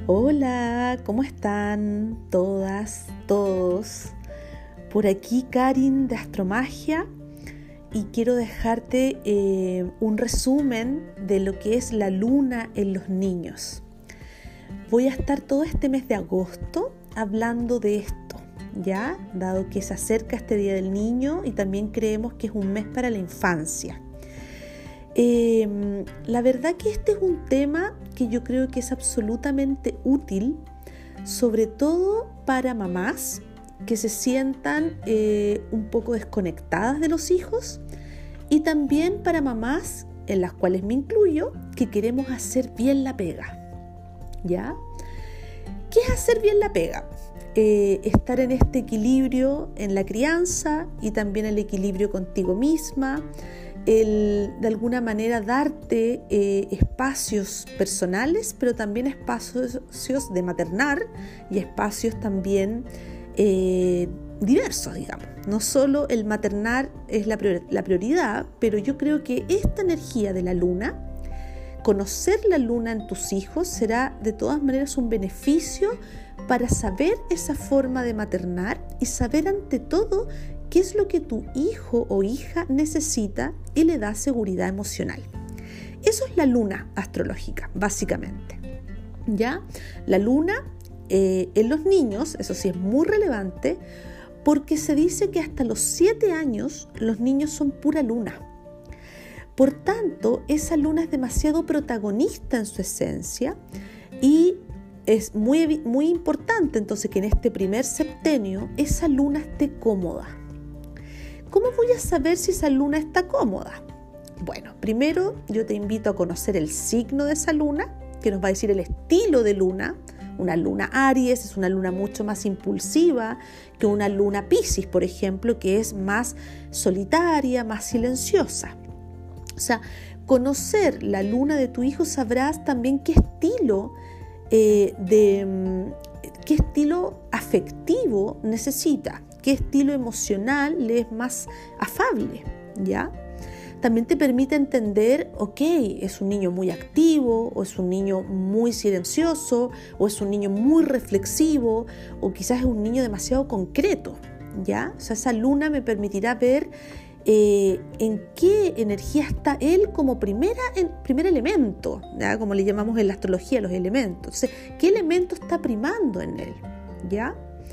Hola, ¿cómo están todas, todos? Por aquí Karin de Astromagia y quiero dejarte un resumen de lo que es la luna en los niños. Voy a estar todo este mes de agosto hablando de esto, ¿ya? Dado que se acerca este Día del Niño y también creemos que es un mes para la infancia. La verdad que este es un tema que yo creo que es absolutamente útil, sobre todo para mamás que se sientan un poco desconectadas de los hijos y también para mamás, en las cuales me incluyo, que queremos hacer bien la pega, ¿ya? ¿Qué es hacer bien la pega? Estar en este equilibrio en la crianza y también el equilibrio contigo misma, de alguna manera darte espacios personales, pero también espacios de maternar y espacios también diversos, digamos. No solo el maternar es la prioridad, pero yo creo que esta energía de la luna, conocer la luna en tus hijos será de todas maneras un beneficio para saber esa forma de maternar y saber ante todo qué es lo que tu hijo o hija necesita y le da seguridad emocional. Eso es la luna astrológica, básicamente, ¿ya? La luna en los niños, eso sí es muy relevante, porque se dice que hasta los 7 años los niños son pura luna. Por tanto, esa luna es demasiado protagonista en su esencia y es muy, muy importante entonces que en este primer septenio esa luna esté cómoda. ¿Cómo voy a saber si esa luna está cómoda? Bueno, primero yo te invito a conocer el signo de esa luna, que nos va a decir el estilo de luna. Una luna Aries es una luna mucho más impulsiva que una luna Piscis, por ejemplo, que es más solitaria, más silenciosa. O sea, conocer la luna de tu hijo sabrás también qué estilo afectivo necesita, qué estilo emocional le es más afable, ¿ya? También te permite entender, es un niño muy activo, o es un niño muy silencioso, o es un niño muy reflexivo, o quizás es un niño demasiado concreto, ¿ya? O sea, esa luna me permitirá ver en qué energía está él como primer elemento, ¿ya? Como le llamamos en la astrología los elementos. Entonces, ¿qué elemento está primando en él? ¿Ya?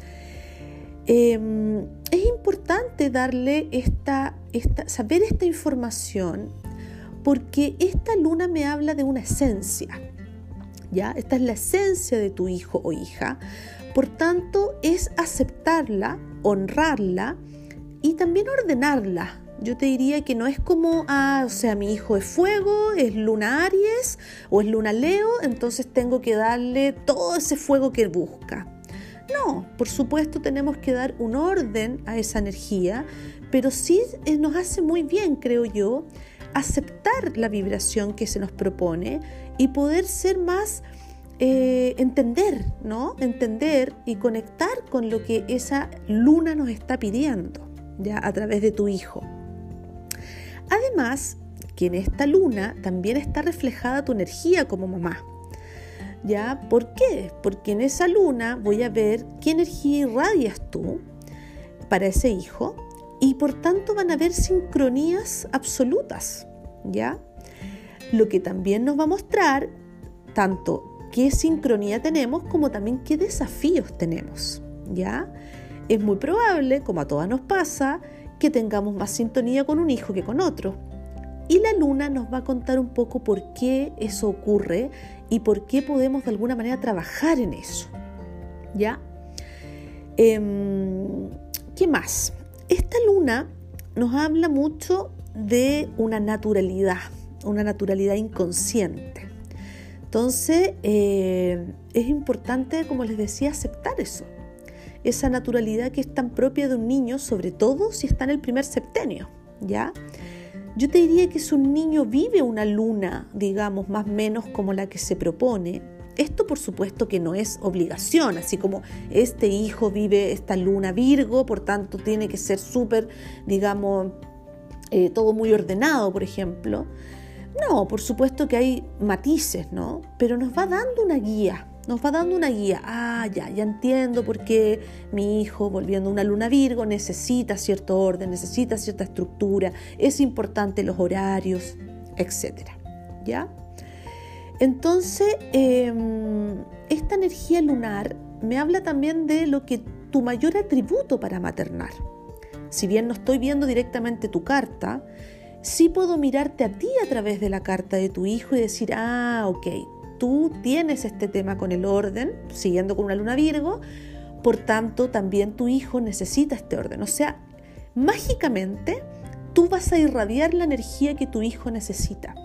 Es importante darle saber esta información porque esta luna me habla de una esencia, ¿ya? Esta es la esencia de tu hijo o hija, por tanto es aceptarla, honrarla y también ordenarla. Yo te diría que no es como, mi hijo es fuego, es luna Aries o es luna Leo, entonces tengo que darle todo ese fuego que busca. No, por supuesto tenemos que dar un orden a esa energía, pero sí nos hace muy bien, creo yo, aceptar la vibración que se nos propone y poder ser más, entender, ¿no? Entender y conectar con lo que esa luna nos está pidiendo, ya a través de tu hijo. Además, que en esta luna también está reflejada tu energía como mamá. ¿Ya? ¿Por qué? Porque en esa luna voy a ver qué energía irradias tú para ese hijo y por tanto van a haber sincronías absolutas, ¿ya? Lo que también nos va a mostrar tanto qué sincronía tenemos como también qué desafíos tenemos, ¿ya? Es muy probable, como a todas nos pasa, que tengamos más sintonía con un hijo que con otro. Y la luna nos va a contar un poco por qué eso ocurre y por qué podemos de alguna manera trabajar en eso, ¿ya? ¿Qué más? Esta luna nos habla mucho de una naturalidad inconsciente. Entonces, es importante, como les decía, aceptar eso. Esa naturalidad que es tan propia de un niño, sobre todo si está en el primer septenio, ¿ya? Yo te diría que si un niño vive una luna, digamos, más o menos como la que se propone, esto por supuesto que no es obligación, así como este hijo vive esta luna Virgo, por tanto tiene que ser súper, digamos, todo muy ordenado, por ejemplo. No, por supuesto que hay matices, ¿no? Pero nos va dando una guía, nos va dando una guía. Ya entiendo por qué mi hijo, volviendo a una luna Virgo, necesita cierto orden, necesita cierta estructura, es importante los horarios, etc. ¿Ya? Entonces, esta energía lunar me habla también de lo que tu mayor atributo para maternar. Si bien no estoy viendo directamente tu carta, sí puedo mirarte a ti a través de la carta de tu hijo y decir, ok, tú tienes este tema con el orden, siguiendo con una luna Virgo, por tanto también tu hijo necesita este orden. O sea, mágicamente tú vas a irradiar la energía que tu hijo necesita.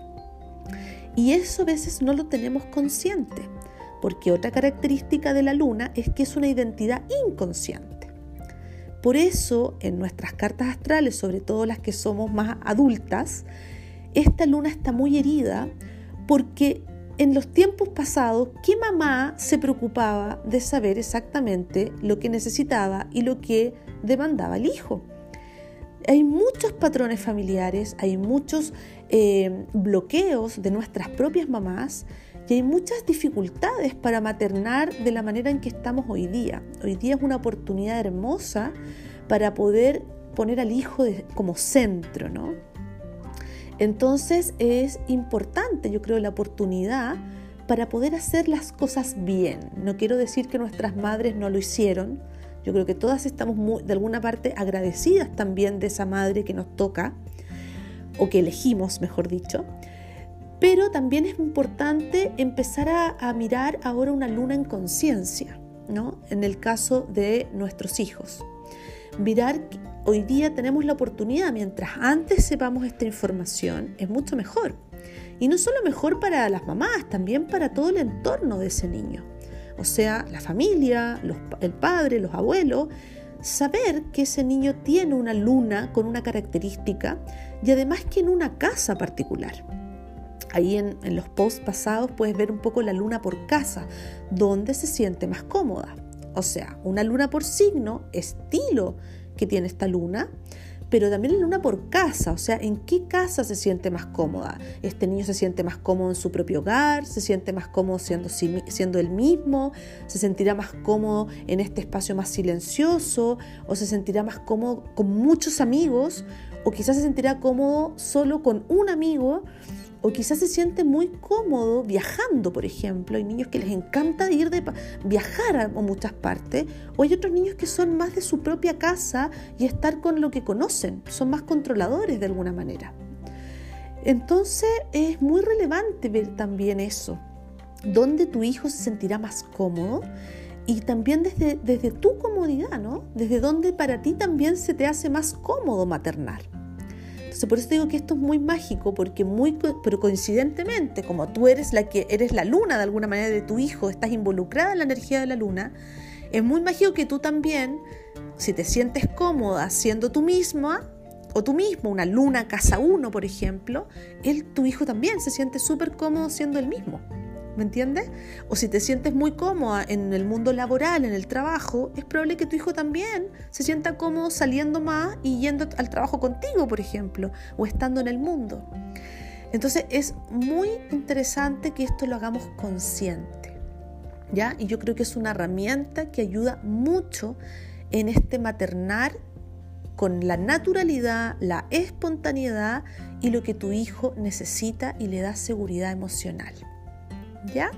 Y eso a veces no lo tenemos consciente, porque otra característica de la luna es que es una identidad inconsciente. Por eso, en nuestras cartas astrales, sobre todo las que somos más adultas, esta luna está muy herida porque en los tiempos pasados, ¿qué mamá se preocupaba de saber exactamente lo que necesitaba y lo que demandaba el hijo? Hay muchos patrones familiares, hay muchos bloqueos de nuestras propias mamás y hay muchas dificultades para maternar de la manera en que estamos hoy día. Hoy día es una oportunidad hermosa para poder poner al hijo como centro, ¿no? Entonces es importante, yo creo, la oportunidad para poder hacer las cosas bien. No quiero decir que nuestras madres no lo hicieron. Yo creo que todas estamos de alguna parte agradecidas también de esa madre que nos toca, o que elegimos, mejor dicho. Pero también es importante empezar a mirar ahora una luna en conciencia, ¿no? En el caso de nuestros hijos. Mirar que hoy día tenemos la oportunidad, mientras antes sepamos esta información, es mucho mejor. Y no solo mejor para las mamás, también para todo el entorno de ese niño. O sea, la familia, el padre, los abuelos, saber que ese niño tiene una luna con una característica y además que en una casa particular. Ahí en los posts pasados puedes ver un poco la luna por casa, donde se siente más cómoda. O sea, una luna por signo, estilo que tiene esta luna, pero también la luna por casa, o sea, en qué casa se siente más cómoda. Este niño se siente más cómodo en su propio hogar, se siente más cómodo siendo él mismo, se sentirá más cómodo en este espacio más silencioso, o se sentirá más cómodo con muchos amigos, o quizás se sentirá cómodo solo con un amigo, o quizás se siente muy cómodo viajando, por ejemplo. Hay niños que les encanta viajar a muchas partes, o hay otros niños que son más de su propia casa y estar con lo que conocen, son más controladores de alguna manera. Entonces es muy relevante ver también eso, dónde tu hijo se sentirá más cómodo y también desde tu comodidad, ¿no? Desde donde para ti también se te hace más cómodo maternar. Entonces, por eso digo que esto es muy mágico, porque pero coincidentemente, como tú eres la luna de alguna manera de tu hijo, estás involucrada en la energía de la luna, es muy mágico que tú también, si te sientes cómoda siendo tú misma o tú mismo, una luna casa 1, por ejemplo, tu hijo también se siente súper cómodo siendo él mismo. ¿Me entiendes? O si te sientes muy cómoda en el mundo laboral, en el trabajo, es probable que tu hijo también se sienta cómodo saliendo más y yendo al trabajo contigo, por ejemplo, o estando en el mundo. Entonces es muy interesante que esto lo hagamos consciente, ¿ya? Y yo creo que es una herramienta que ayuda mucho en este maternar con la naturalidad, la espontaneidad y lo que tu hijo necesita y le da seguridad emocional. ¿Ya?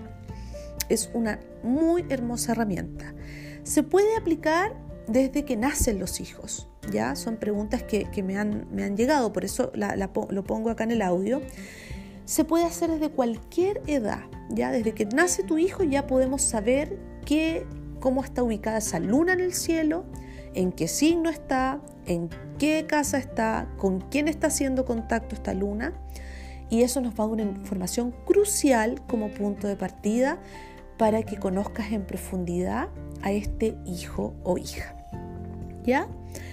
Es una muy hermosa herramienta. Se puede aplicar desde que nacen los hijos, ¿ya? Son preguntas que me han llegado, por eso lo pongo acá en el audio. Se puede hacer desde cualquier edad, ¿ya? Desde que nace tu hijo ya podemos saber cómo está ubicada esa luna en el cielo, en qué signo está, en qué casa está, con quién está haciendo contacto esta luna. Y eso nos va a dar una información crucial como punto de partida para que conozcas en profundidad a este hijo o hija. ¿Ya?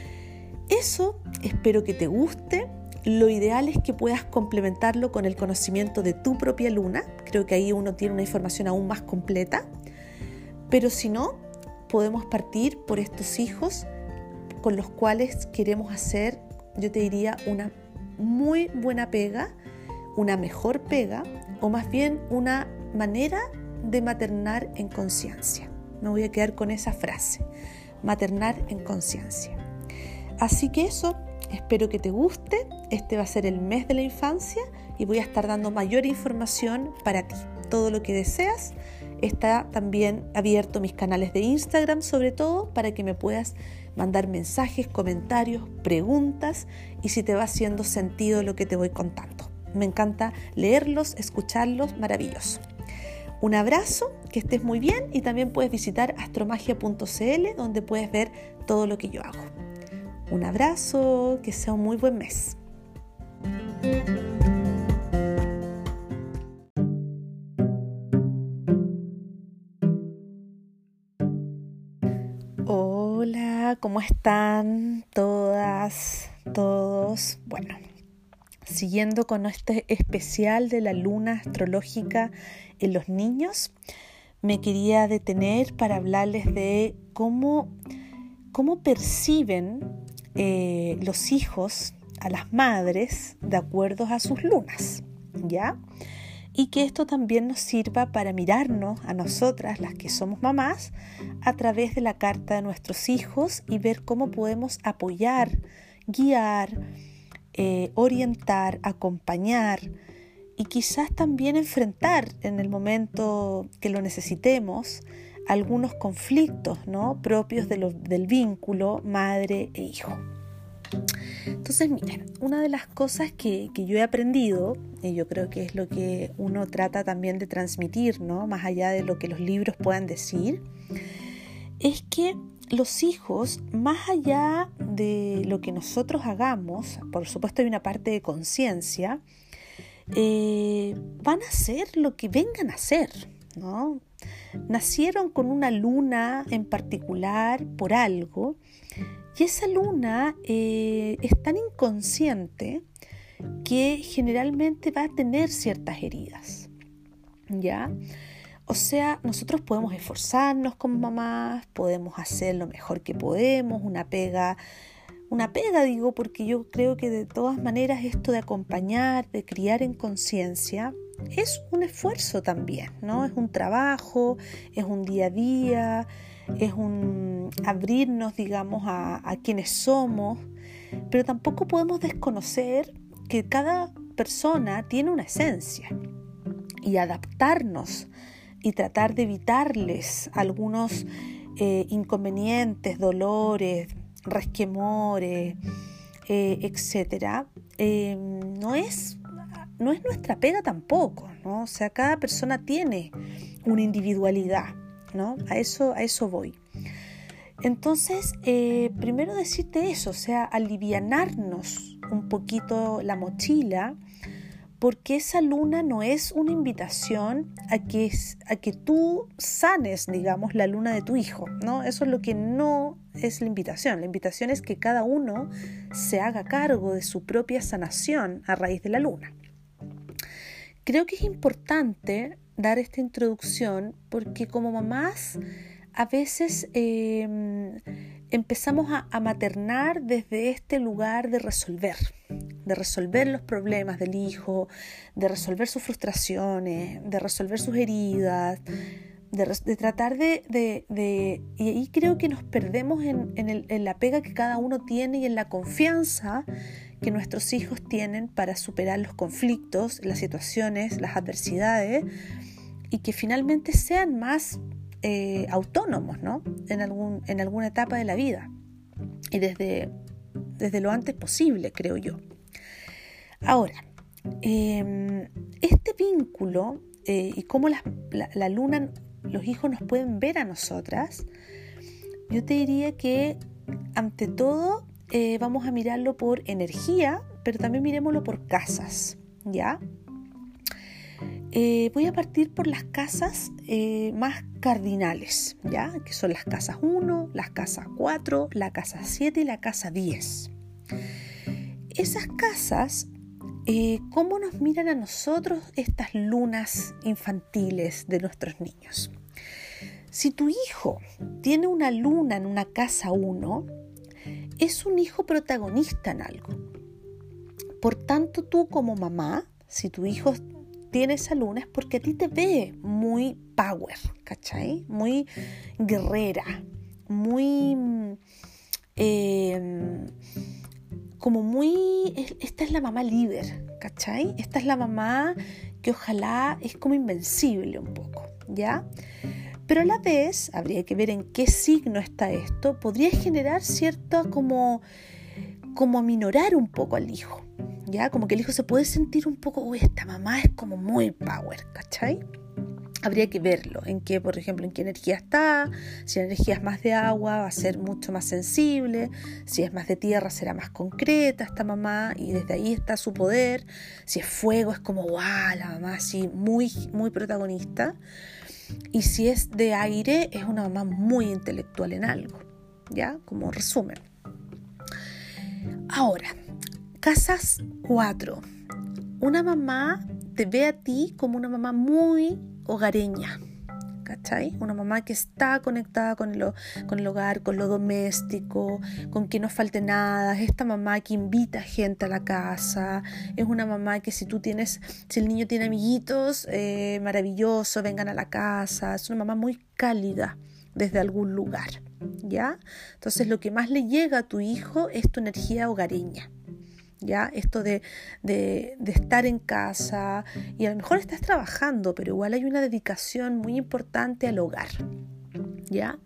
Eso espero que te guste. Lo ideal es que puedas complementarlo con el conocimiento de tu propia luna. Creo que ahí uno tiene una información aún más completa. Pero si no, podemos partir por estos hijos con los cuales queremos hacer, yo te diría, una muy buena pega, una mejor pega, o más bien una manera de maternar en conciencia. Me voy a quedar con esa frase, maternar en conciencia. Así que eso, espero que te guste. Este va a ser el mes de la infancia y voy a estar dando mayor información para ti. Todo lo que deseas. Está también abierto mis canales de Instagram, sobre todo para que me puedas mandar mensajes, comentarios, preguntas y si te va haciendo sentido lo que te voy contando. Me encanta leerlos, escucharlos, maravilloso. Un abrazo, que estés muy bien y también puedes visitar astromagia.cl donde puedes ver todo lo que yo hago. Un abrazo, que sea un muy buen mes. Hola, ¿cómo están todas, todos? Bueno, siguiendo con este especial de la luna astrológica en los niños, me quería detener para hablarles de cómo perciben los hijos a las madres de acuerdo a sus lunas, ¿ya? Y que esto también nos sirva para mirarnos a nosotras, las que somos mamás, a través de la carta de nuestros hijos y ver cómo podemos apoyar, guiar, orientar, acompañar y quizás también enfrentar en el momento que lo necesitemos algunos conflictos, ¿no?, propios del vínculo madre e hijo. Entonces, miren, una de las cosas que yo he aprendido, y yo creo que es lo que uno trata también de transmitir, ¿no?, más allá de lo que los libros puedan decir, es que los hijos, más allá de lo que nosotros hagamos, por supuesto hay una parte de conciencia, van a hacer lo que vengan a hacer, ¿no? Nacieron con una luna en particular por algo, y esa luna es tan inconsciente que generalmente va a tener ciertas heridas, ¿ya? O sea, nosotros podemos esforzarnos como mamás, podemos hacer lo mejor que podemos, una pega digo, porque yo creo que de todas maneras esto de acompañar, de criar en conciencia, es un esfuerzo también, ¿no? Es un trabajo, es un día a día, es un abrirnos, digamos, a quienes somos, pero tampoco podemos desconocer que cada persona tiene una esencia y adaptarnos y tratar de evitarles algunos inconvenientes, dolores, resquemores, etcétera, no es nuestra pega tampoco, ¿no? O sea, cada persona tiene una individualidad, ¿no? A eso voy. Entonces, primero decirte eso, o sea, alivianarnos un poquito la mochila, porque esa luna no es una invitación a que tú sanes, digamos, la luna de tu hijo, ¿no? Eso es lo que no es la invitación. La invitación es que cada uno se haga cargo de su propia sanación a raíz de la luna. Creo que es importante dar esta introducción porque como mamás a veces empezamos a maternar desde este lugar de resolver los problemas del hijo, de resolver sus frustraciones, de resolver sus heridas, de tratar y ahí creo que nos perdemos en la pega que cada uno tiene y en la confianza que nuestros hijos tienen para superar los conflictos, las situaciones, las adversidades y que finalmente sean más autónomos, ¿no? en alguna etapa de la vida y desde lo antes posible, creo yo. Ahora, este vínculo y cómo la luna, los hijos nos pueden ver a nosotras, yo te diría que ante todo vamos a mirarlo por energía, pero también miremoslo por casas, ¿ya? Voy a partir por las casas más cardinales, ¿ya? Que son las casas 1, las casas 4, la casa 7 y la casa 10. Esas casas, ¿cómo nos miran a nosotros estas lunas infantiles de nuestros niños? Si tu hijo tiene una luna en una casa 1, es un hijo protagonista en algo. Por tanto, tú como mamá, si tu hijo tiene esa luna es porque a ti te ve muy power, ¿cachai? Muy guerrera, muy como muy, esta es la mamá líder, ¿cachai? Esta es la mamá que ojalá es como invencible un poco, ¿ya? Pero a la vez, habría que ver en qué signo está esto, podría generar cierto como aminorar un poco al hijo, ¿ya? Como que el hijo se puede sentir un poco, uy, esta mamá es como muy power, ¿cachai? Habría que verlo, en qué, por ejemplo, en qué energía está. Si la energía es más de agua, va a ser mucho más sensible. Si es más de tierra, será más concreta esta mamá, y desde ahí está su poder. Si es fuego, es como, wow, la mamá así, muy, muy protagonista. Y si es de aire, es una mamá muy intelectual en algo, ¿ya? Como resumen. Ahora, casas 4. Una mamá te ve a ti como una mamá muy hogareña, ¿cachai? Una mamá que está conectada con el hogar, con lo doméstico, con que no falte nada. Es esta mamá que invita gente a la casa. Es una mamá que si el niño tiene amiguitos, maravilloso, vengan a la casa. Es una mamá muy cálida desde algún lugar, ¿ya? Entonces lo que más le llega a tu hijo es tu energía hogareña, ¿ya? Esto de estar en casa, y a lo mejor estás trabajando, pero igual hay una dedicación muy importante al hogar, ¿ya?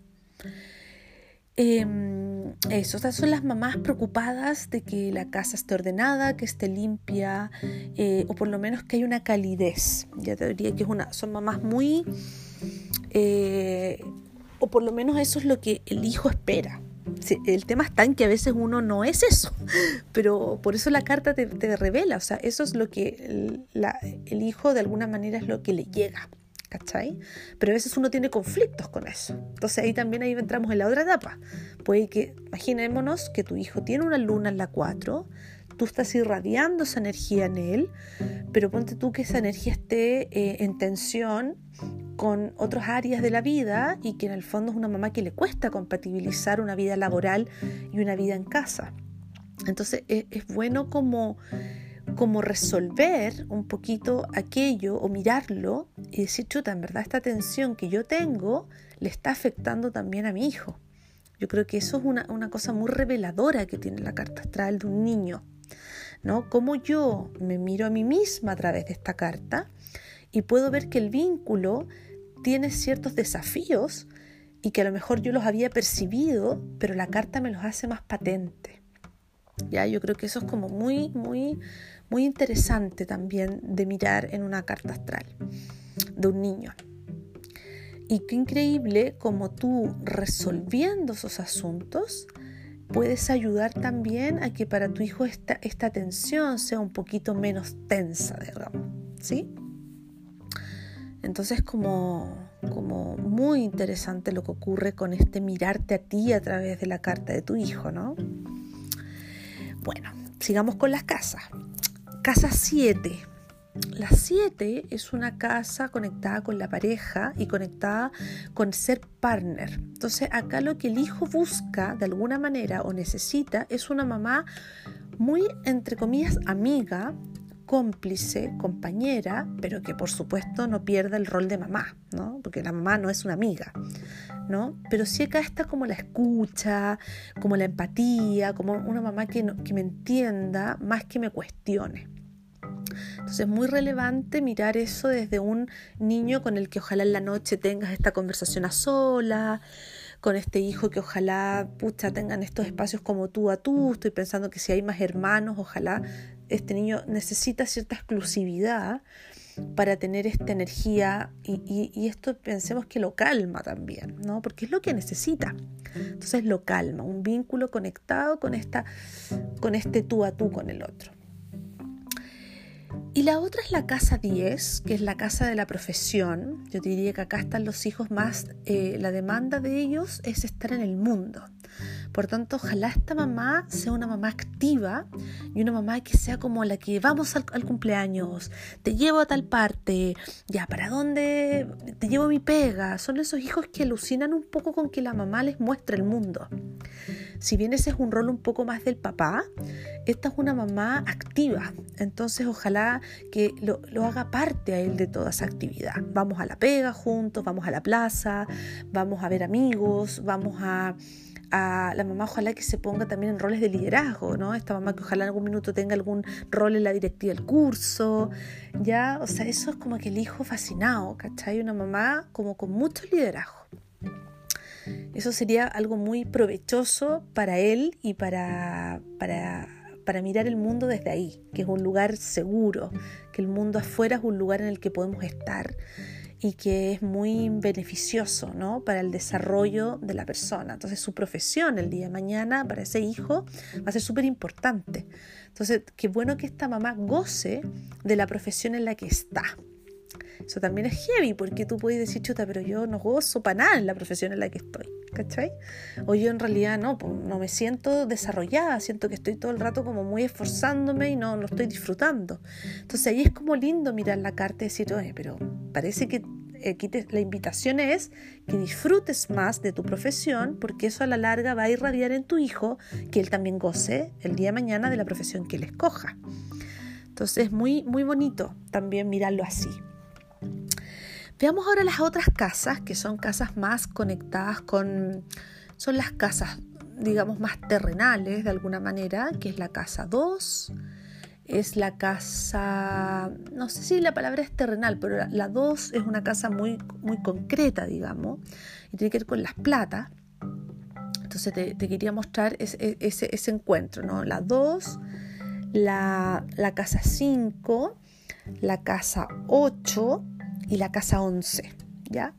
Estas son las mamás preocupadas de que la casa esté ordenada, que esté limpia, o por lo menos que haya una calidez. Ya te diría que son mamás muy... o por lo menos eso es lo que el hijo espera. Sí, el tema está en que a veces uno no es eso, pero por eso la carta te revela, o sea, eso es lo que el hijo de alguna manera es lo que le llega, ¿cachai? Pero a veces uno tiene conflictos con eso, entonces ahí entramos en la otra etapa. Puede que, imaginémonos que tu hijo tiene una luna en la 4, tú estás irradiando esa energía en él, pero ponte tú que esa energía esté en tensión con otras áreas de la vida, y que en el fondo es una mamá que le cuesta compatibilizar una vida laboral y una vida en casa. Entonces es bueno como resolver un poquito aquello, o mirarlo y decir, chuta, en verdad esta tensión que yo tengo le está afectando también a mi hijo. Yo creo que eso es una cosa muy reveladora que tiene la carta astral de un niño, ¿no? Cómo yo me miro a mí misma a través de esta carta y puedo ver que el vínculo tiene ciertos desafíos y que a lo mejor yo los había percibido, pero la carta me los hace más patentes. Ya, yo creo que eso es como muy, muy, muy interesante también de mirar en una carta astral de un niño. Y qué increíble como tú, resolviendo esos asuntos, puedes ayudar también a que para tu hijo esta tensión sea un poquito menos tensa, digamos, ¿sí? Entonces como muy interesante lo que ocurre con este mirarte a ti a través de la carta de tu hijo, ¿no? Bueno, sigamos con las casas. Casa 7. La 7 es una casa conectada con la pareja y conectada con ser partner. Entonces acá lo que el hijo busca de alguna manera o necesita es una mamá muy, entre comillas, amiga, cómplice, compañera, pero que por supuesto no pierda el rol de mamá, ¿no? Porque la mamá no es una amiga, ¿no? Pero sí acá está como la escucha, como la empatía, como una mamá que me entienda más que me cuestione. Entonces es muy relevante mirar eso desde un niño con el que ojalá en la noche tengas esta conversación a sola, con este hijo que ojalá tengan estos espacios como tú a tú. Estoy pensando que si hay más hermanos, ojalá este niño necesita cierta exclusividad para tener esta energía, y esto pensemos que lo calma también, ¿no? Porque es lo que necesita. Entonces lo calma, un vínculo conectado con este tú a tú con el otro. Y la otra es la casa 10, que es la casa de la profesión. Yo te diría que acá están los hijos más, la demanda de ellos es estar en el mundo. Por tanto, ojalá esta mamá sea una mamá activa y una mamá que sea como la que vamos al cumpleaños, te llevo a tal parte, ya, ¿para dónde? Te llevo a mi pega. Son esos hijos que alucinan un poco con que la mamá les muestre el mundo. Si bien ese es un rol un poco más del papá, esta es una mamá activa. Entonces ojalá que lo haga parte a él de toda esa actividad. Vamos a la pega juntos, vamos a la plaza, vamos a ver amigos, vamos a la mamá ojalá que se ponga también en roles de liderazgo, ¿no? Esta mamá que ojalá en algún minuto tenga algún rol en la directiva del curso, ¿ya? O sea, eso es como que el hijo fascinado, ¿cachai? Una mamá como con mucho liderazgo. Eso sería algo muy provechoso para él y para mirar el mundo desde ahí, que es un lugar seguro, que el mundo afuera es un lugar en el que podemos estar y que es muy beneficioso, ¿no? Para el desarrollo de la persona. Entonces su profesión el día de mañana para ese hijo va a ser súper importante. Entonces, qué bueno que esta mamá goce de la profesión en la que está. Eso también es heavy, porque tú puedes decir, chuta, pero yo no gozo para nada en la profesión en la que estoy, ¿cachai? O yo en realidad no me siento desarrollada, siento que estoy todo el rato como muy esforzándome y no lo estoy disfrutando. Entonces ahí es como lindo mirar la carta y decir, oye, pero parece que aquí la invitación es que disfrutes más de tu profesión, porque eso a la larga va a irradiar en tu hijo que él también goce el día de mañana de la profesión que él escoja. Entonces es muy, muy bonito también mirarlo así. Veamos ahora las otras casas, que son casas más conectadas son las casas, digamos, más terrenales de alguna manera, que es la casa 2, es la casa, no sé si la palabra es terrenal, pero la 2 es una casa muy, muy concreta, digamos, y tiene que ver con las platas. Entonces te quería mostrar ese encuentro, ¿no? La 2, la casa 5, la casa 8 y la casa 11, ¿ya?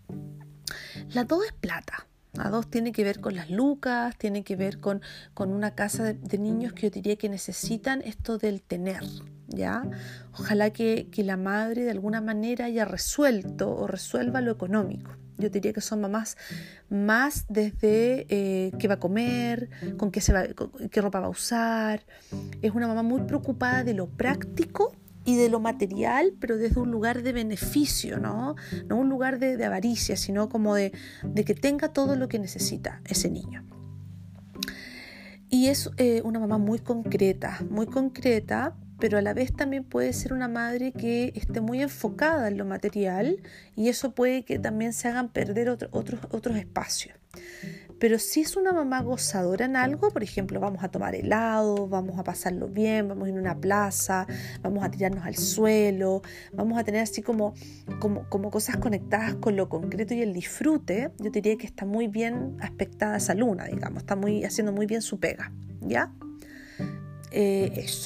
La 2 es plata. La 2 tiene que ver con las lucas, tiene que ver con una casa de niños que yo diría que necesitan esto del tener, ¿ya? Ojalá que la madre de alguna manera haya resuelto o resuelva lo económico. Yo diría que son mamás más desde qué va a comer, qué ropa va a usar. Es una mamá muy preocupada de lo práctico y de lo material, pero desde un lugar de beneficio, ¿no? No un lugar de avaricia, sino como de que tenga todo lo que necesita ese niño. Y es una mamá muy concreta, pero a la vez también puede ser una madre que esté muy enfocada en lo material y eso puede que también se hagan perder otros espacios. Pero si es una mamá gozadora en algo, por ejemplo, vamos a tomar helado, vamos a pasarlo bien, vamos a ir a una plaza, vamos a tirarnos al suelo, vamos a tener así como cosas conectadas con lo concreto y el disfrute, yo diría que está muy bien aspectada esa luna, digamos, está haciendo muy bien su pega, ¿ya? Eso.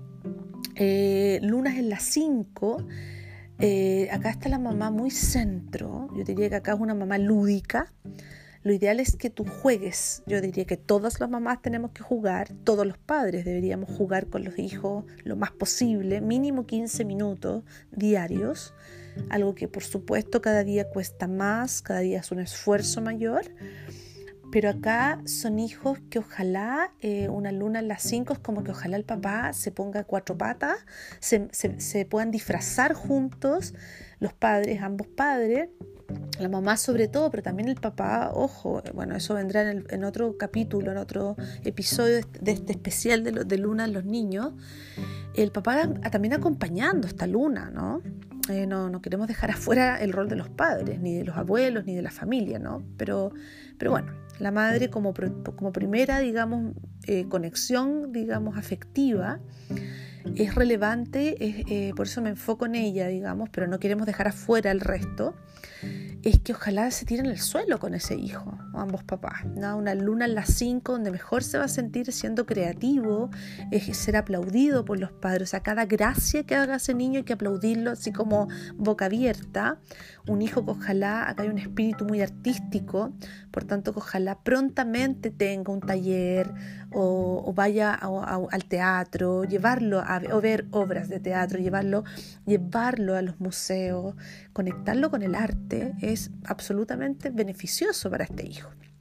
Lunas en la 5, acá está la mamá muy centro, yo diría que acá es una mamá lúdica. Lo ideal es que tú juegues. Yo diría que todas las mamás tenemos que jugar, todos los padres deberíamos jugar con los hijos lo más posible, mínimo 15 minutos diarios, algo que por supuesto cada día cuesta más, cada día es un esfuerzo mayor, pero acá son hijos que ojalá, una luna en las 5 es como que ojalá el papá se ponga 4 patas, se puedan disfrazar juntos, los padres, ambos padres, la mamá sobre todo, pero también el papá, ojo, bueno, eso vendrá en otro capítulo, en otro episodio de este especial de Luna en los niños. El papá también acompañando esta luna, ¿no? No queremos dejar afuera el rol de los padres, ni de los abuelos, ni de la familia, ¿no? Pero bueno, la madre como primera, digamos, conexión, digamos, afectiva, es relevante, por eso me enfoco en ella, digamos, pero no queremos dejar afuera el resto. Es que ojalá se tiren al suelo con ese hijo, ambos papás, ¿no? Una luna en las 5 donde mejor se va a sentir siendo creativo, es ser aplaudido por los padres. O sea, cada gracia que haga ese niño hay que aplaudirlo así como boca abierta. Un hijo que ojalá, acá hay un espíritu muy artístico, por tanto que ojalá prontamente tenga un taller o vaya al teatro, llevarlo a ver obras de teatro, llevarlo a los museos, conectarlo con el arte es absolutamente beneficioso para este hijo.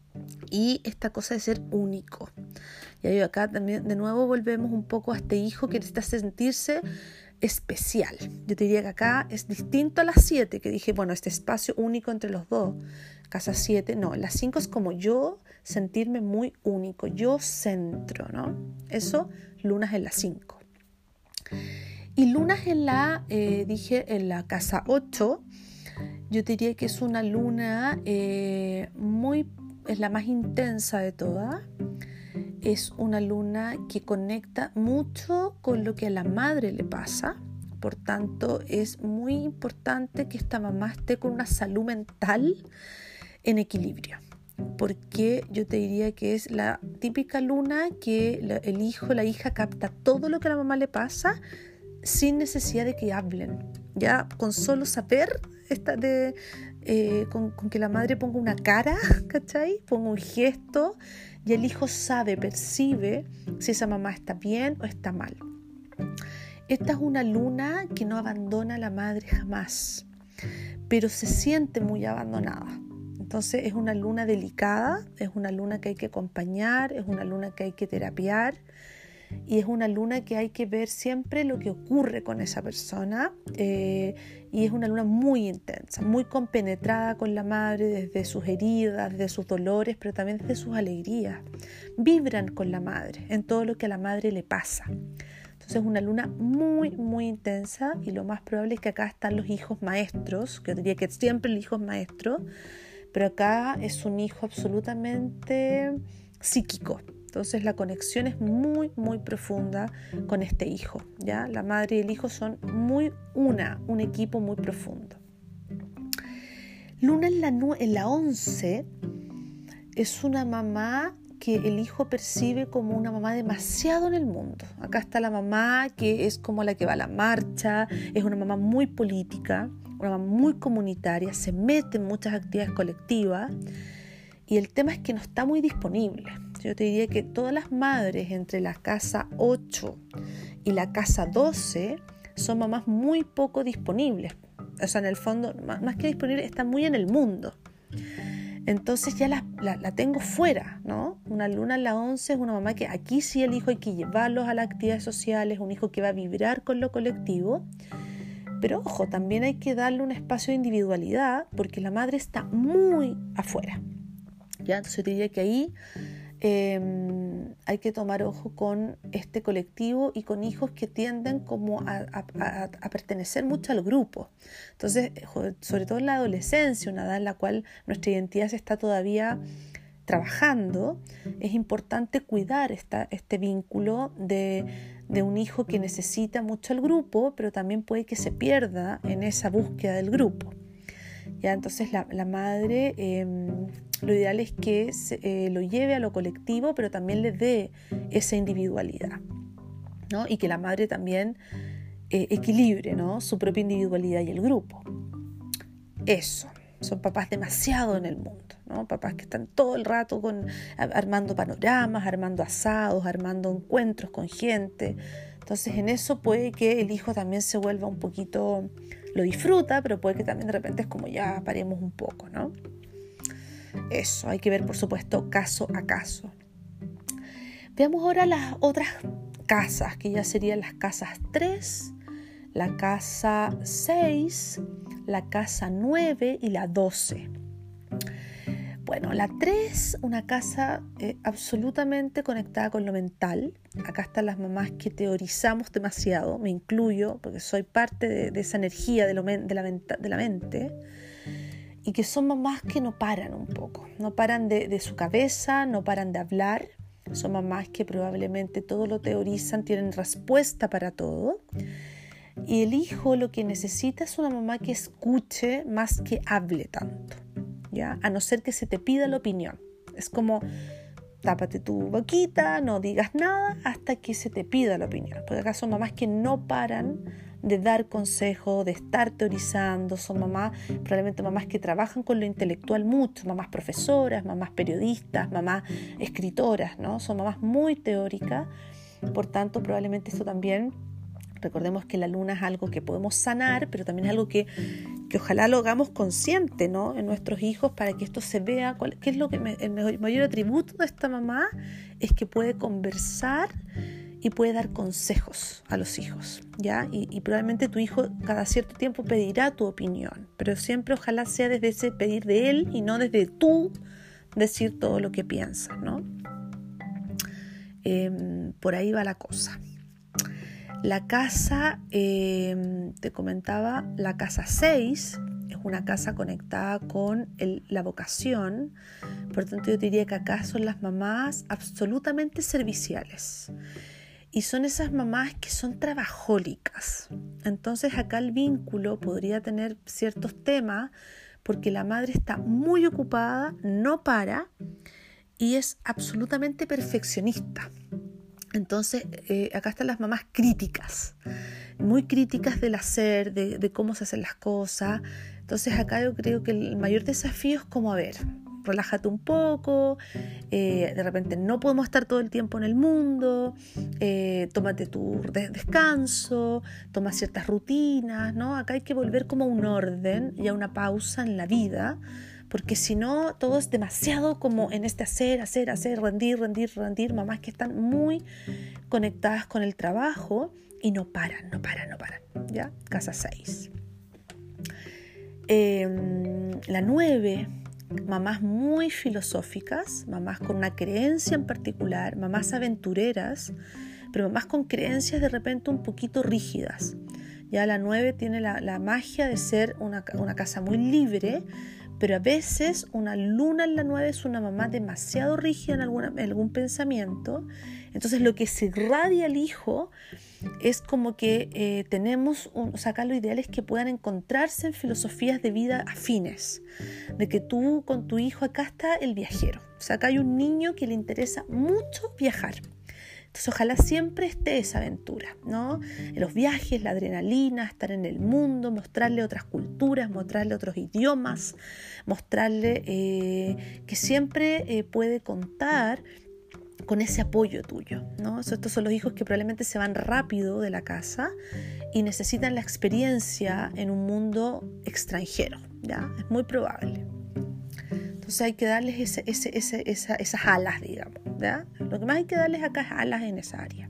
y esta cosa de ser único. Y ahí acá también de nuevo volvemos un poco a este hijo que necesita sentirse especial. Yo te diría que acá es distinto a las 7, que dije, bueno, este espacio único entre los dos. Casa 7, no, las 5 es como yo sentirme muy único, yo centro, ¿no? Eso, lunas en la 5. Y lunas en la, dije, en la casa 8, yo te diría que es una luna es la más intensa de todas. Es una luna que conecta mucho con lo que a la madre le pasa. Por tanto, es muy importante que esta mamá esté con una salud mental en equilibrio. Porque yo te diría que es la típica luna que el hijo, la hija capta todo lo que a la mamá le pasa sin necesidad de que hablen. Ya con solo saber con que la madre ponga una cara, ¿cachai? Ponga un gesto, y el hijo sabe, percibe si esa mamá está bien o está mal. Esta es una luna que no abandona a la madre jamás, pero se siente muy abandonada. Entonces es una luna delicada, es una luna que hay que acompañar, es una luna que hay que terapiar, y es una luna que hay que ver siempre lo que ocurre con esa persona, y es una luna muy intensa, muy compenetrada con la madre desde sus heridas, desde sus dolores, pero también desde sus alegrías. Vibran con la madre en todo lo que a la madre le pasa. Entonces es una luna muy, muy intensa, y lo más probable es que acá están los hijos maestros, que yo diría que siempre el hijo es maestro, pero acá es un hijo absolutamente psíquico. Entonces la conexión es muy, muy profunda con este hijo, ¿ya? La madre y el hijo son un equipo muy profundo. Luna en la 11 es una mamá que el hijo percibe como una mamá demasiado en el mundo. Acá está la mamá que es como la que va a la marcha, es una mamá muy política, una mamá muy comunitaria, se mete en muchas actividades colectivas, y el tema es que no está muy disponible. Yo te diría que todas las madres entre la casa 8 y la casa 12 son mamás muy poco disponibles. O sea, en el fondo, más que disponibles, están muy en el mundo. Entonces ya la tengo fuera, ¿no? Una luna en la 11 es una mamá que aquí sí el hijo hay que llevarlos a las actividades sociales, un hijo que va a vibrar con lo colectivo. Pero ojo, también hay que darle un espacio de individualidad, porque la madre está muy afuera. ¿Ya? Entonces te diría que ahí hay que tomar ojo con este colectivo y con hijos que tienden como a pertenecer mucho al grupo. Entonces, sobre todo en la adolescencia, una edad en la cual nuestra identidad se está todavía trabajando, es importante cuidar este vínculo de un hijo que necesita mucho al grupo, pero también puede que se pierda en esa búsqueda del grupo. ¿Ya? Entonces la madre, lo ideal es que lo lleve a lo colectivo, pero también le dé esa individualidad, ¿no? Y que la madre también equilibre, ¿no?, su propia individualidad y el grupo. Eso, son papás demasiado en el mundo, ¿no? Papás que están todo el rato armando panoramas, armando asados, armando encuentros con gente. Entonces en eso puede que el hijo también se vuelva un poquito, lo disfruta, pero puede que también de repente es como ya paremos un poco, ¿no? Eso, hay que ver por supuesto caso a caso. Veamos ahora las otras casas, que ya serían las casas 3, la casa 6, la casa 9 y la 12. Bueno, la 3, una casa absolutamente conectada con lo mental. Acá están las mamás que teorizamos demasiado, me incluyo, porque soy parte de esa energía de la mente, y que son mamás que no paran un poco, no paran de su cabeza, no paran de hablar. Son mamás que probablemente todo lo teorizan, tienen respuesta para todo. Y el hijo lo que necesita es una mamá que escuche más que hable tanto, ¿ya? A no ser que se te pida la opinión. Es como, tápate tu boquita, no digas nada hasta que se te pida la opinión. Porque acá son mamás que no paran de dar consejos, de estar teorizando. Son probablemente mamás que trabajan con lo intelectual mucho, mamás profesoras, mamás periodistas, mamás escritoras, ¿no? Son mamás muy teóricas. Por tanto, probablemente esto también, recordemos que la luna es algo que podemos sanar, pero también es algo que que ojalá lo hagamos consciente, ¿no? En nuestros hijos, para que esto se vea. ¿Qué es lo que el mayor atributo de esta mamá? Es que puede conversar y puede dar consejos a los hijos, ¿ya? Y probablemente tu hijo cada cierto tiempo pedirá tu opinión, pero siempre ojalá sea desde ese pedir de él y no desde tú decir todo lo que piensas, ¿no? Por ahí va la cosa. La casa, te comentaba, la casa 6 es una casa conectada con la vocación. Por tanto, yo diría que acá son las mamás absolutamente serviciales. Y son esas mamás que son trabajólicas. Entonces acá el vínculo podría tener ciertos temas porque la madre está muy ocupada, no para y es absolutamente perfeccionista. Entonces acá están las mamás críticas, muy críticas del hacer, de cómo se hacen las cosas. Entonces acá yo creo que el mayor desafío es como, a ver, relájate un poco, de repente no podemos estar todo el tiempo en el mundo, tómate tu descanso, toma ciertas rutinas, ¿no? Acá hay que volver como a un orden y a una pausa en la vida, porque si no todo es demasiado como en este hacer, rendir, mamás que están muy conectadas con el trabajo y no paran, ¿ya? Casa 6. La 9, mamás muy filosóficas, mamás con una creencia en particular, mamás aventureras, pero mamás con creencias de repente un poquito rígidas. Ya la 9 tiene la magia de ser una casa muy libre, pero a veces una luna en la 9 es una mamá demasiado rígida en algún pensamiento. Entonces lo que se irradia al hijo es como que tenemos, acá lo ideal es que puedan encontrarse en filosofías de vida afines, de que tú con tu hijo, acá está el viajero, o sea, acá hay un niño que le interesa mucho viajar. Entonces ojalá siempre esté esa aventura, ¿no? En los viajes, la adrenalina, estar en el mundo, mostrarle otras culturas, mostrarle otros idiomas, mostrarle que siempre puede contar con ese apoyo tuyo, ¿no? Estos son los hijos que probablemente se van rápido de la casa y necesitan la experiencia en un mundo extranjero, ¿ya? Es muy probable. Entonces hay que darles esas alas, digamos, ¿ya? Lo que más hay que darles acá es alas en esa área.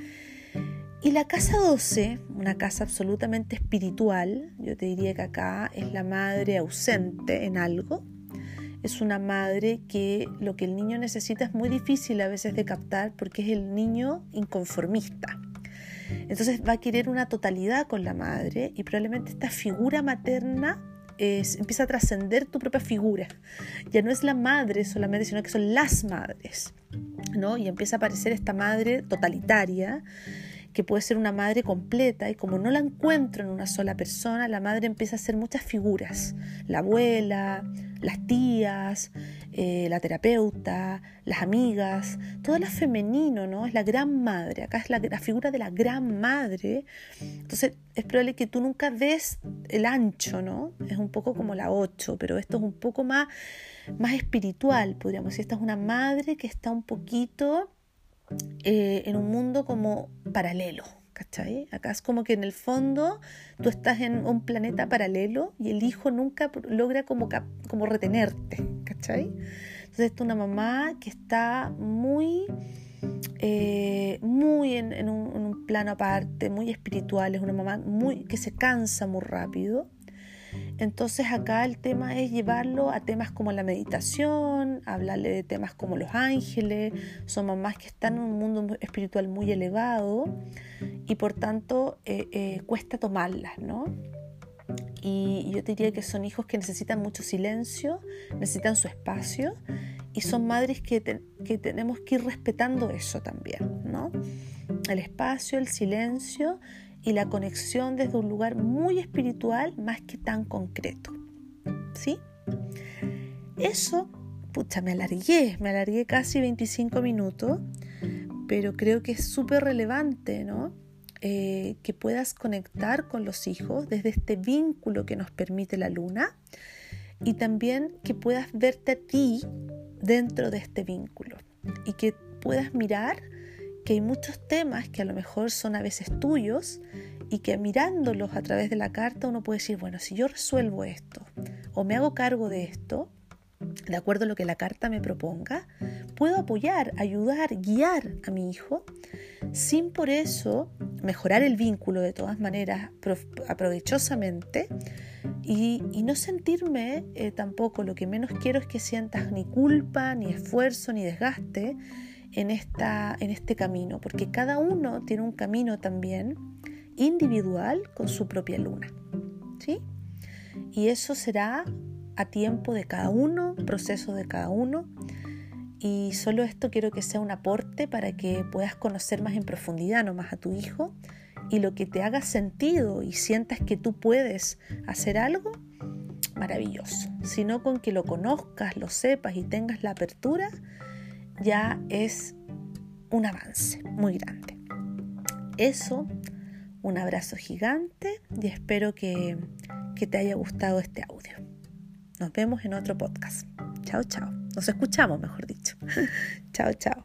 Y la casa 12, una casa absolutamente espiritual, yo te diría que acá es la madre ausente en algo. Es una madre que lo que el niño necesita es muy difícil a veces de captar porque es el niño inconformista. Entonces va a querer una totalidad con la madre y probablemente esta figura materna empieza a trascender tu propia figura. Ya no es la madre solamente, sino que son las madres, ¿no? Y empieza a aparecer esta madre totalitaria, que puede ser una madre completa, y como no la encuentro en una sola persona, la madre empieza a hacer muchas figuras. La abuela, las tías, la terapeuta, las amigas, todo lo femenino, ¿no? Es la gran madre. Acá es la figura de la gran madre. Entonces es probable que tú nunca ves el ancho, ¿no? Es un poco como la 8, pero esto es un poco más espiritual, podríamos decir. Esta es una madre que está un poquito en un mundo como paralelo, ¿cachai? Acá es como que en el fondo tú estás en un planeta paralelo y el hijo nunca logra como retenerte, ¿cachai? Entonces esta es una mamá que está muy en un plano aparte, muy espiritual, es una mamá que se cansa muy rápido. Entonces acá el tema es llevarlo a temas como la meditación, hablarle de temas como los ángeles. Son mamás que están en un mundo espiritual muy elevado y por tanto cuesta tomarlas, ¿no? Y yo te diría que son hijos que necesitan mucho silencio, necesitan su espacio y son madres que tenemos que ir respetando eso también, ¿no? El espacio, el silencio y la conexión desde un lugar muy espiritual más que tan concreto, ¿sí? Eso, me alargué casi 25 minutos, pero creo que es súper relevante, ¿no? Que puedas conectar con los hijos desde este vínculo que nos permite la luna y también que puedas verte a ti dentro de este vínculo y que puedas mirar que hay muchos temas que a lo mejor son a veces tuyos y que mirándolos a través de la carta uno puede decir, bueno, si yo resuelvo esto o me hago cargo de esto, de acuerdo a lo que la carta me proponga, puedo apoyar, ayudar, guiar a mi hijo sin por eso mejorar el vínculo de todas maneras aprovechosamente y no sentirme tampoco, lo que menos quiero es que sientas ni culpa, ni esfuerzo, ni desgaste en este camino, porque cada uno tiene un camino también individual con su propia luna, ¿sí? Y eso será a tiempo de cada uno, proceso de cada uno, y solo esto quiero que sea un aporte para que puedas conocer más en profundidad nomás a tu hijo, y lo que te haga sentido y sientas que tú puedes hacer algo, maravilloso. Si no, con que lo conozcas, lo sepas y tengas la apertura, ya es un avance muy grande. Eso, un abrazo gigante y espero que te haya gustado este audio. Nos vemos en otro podcast. Chao, chao. Nos escuchamos, mejor dicho. Chao, chao.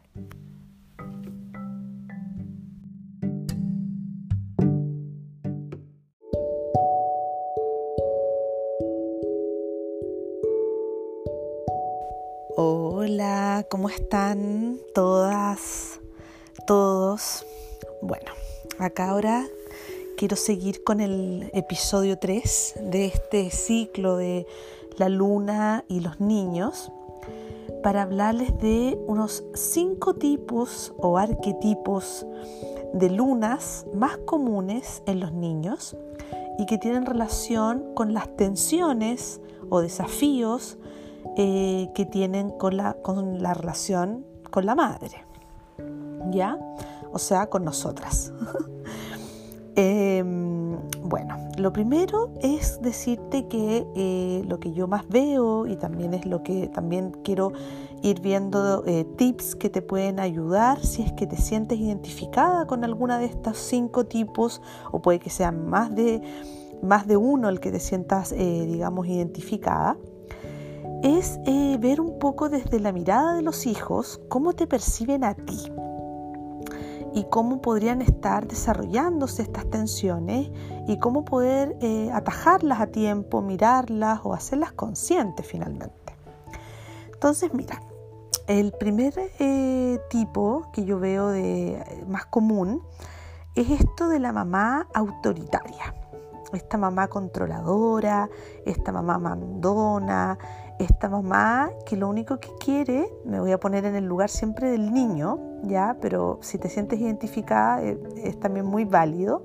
Hola, ¿cómo están todas, todos? Bueno, acá ahora quiero seguir con el episodio 3 de este ciclo de la luna y los niños para hablarles de unos 5 tipos o arquetipos de lunas más comunes en los niños y que tienen relación con las tensiones o desafíos que tienen con la relación con la madre, ¿ya? O sea, con nosotras. Bueno, lo primero es decirte que lo que yo más veo y también es lo que también quiero ir viendo tips que te pueden ayudar si es que te sientes identificada con alguna de estos 5 tipos o puede que sean más de uno el que te sientas digamos identificada. Es ver un poco desde la mirada de los hijos cómo te perciben a ti y cómo podrían estar desarrollándose estas tensiones y cómo poder atajarlas a tiempo, mirarlas o hacerlas conscientes finalmente. Entonces, mira, el primer tipo que yo veo más común es esto de la mamá autoritaria. Esta mamá controladora, esta mamá mandona, esta mamá que lo único que quiere, me voy a poner en el lugar siempre del niño, ya, pero si te sientes identificada es también muy válido,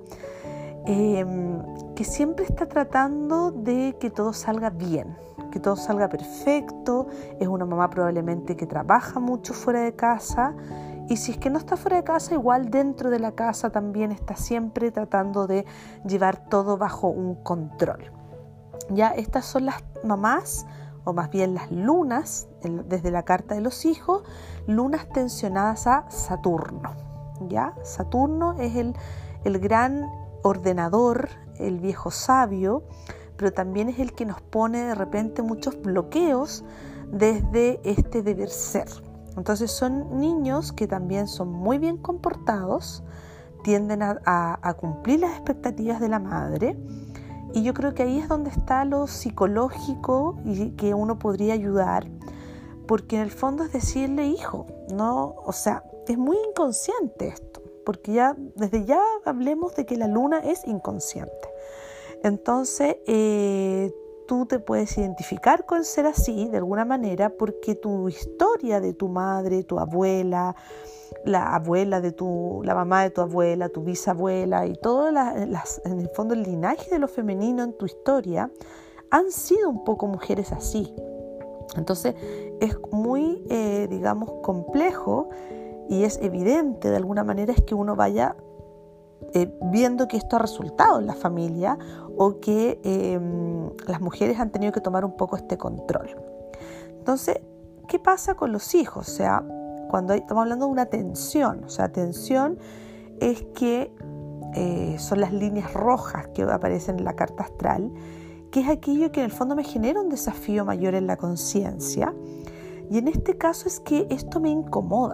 que siempre está tratando de que todo salga bien, que todo salga perfecto. Es una mamá probablemente que trabaja mucho fuera de casa y si es que no está fuera de casa, igual dentro de la casa también está siempre tratando de llevar todo bajo un control. Ya, estas son las mamás o más bien las lunas, desde la carta de los hijos, lunas tensionadas a Saturno. ¿Ya? Saturno es el gran ordenador, el viejo sabio, pero también es el que nos pone de repente muchos bloqueos desde este deber ser. Entonces son niños que también son muy bien comportados, tienden a cumplir las expectativas de la madre. Y yo creo que ahí es donde está lo psicológico y que uno podría ayudar, porque en el fondo es decirle, hijo, no, o sea, es muy inconsciente esto, porque desde ya hablemos de que la luna es inconsciente. Entonces, tú te puedes identificar con ser así de alguna manera, porque tu historia de tu madre, tu abuela, la mamá de tu abuela, tu bisabuela y todo en el fondo el linaje de lo femenino en tu historia han sido un poco mujeres así. Entonces es muy, digamos, complejo y es evidente de alguna manera es que uno vaya viendo que esto ha resultado en la familia o que las mujeres han tenido que tomar un poco este control. Entonces, ¿qué pasa con los hijos? O sea, cuando estamos hablando de una tensión, o sea, tensión es que son las líneas rojas que aparecen en la carta astral, que es aquello que en el fondo me genera un desafío mayor en la conciencia. Y en este caso es que esto me incomoda.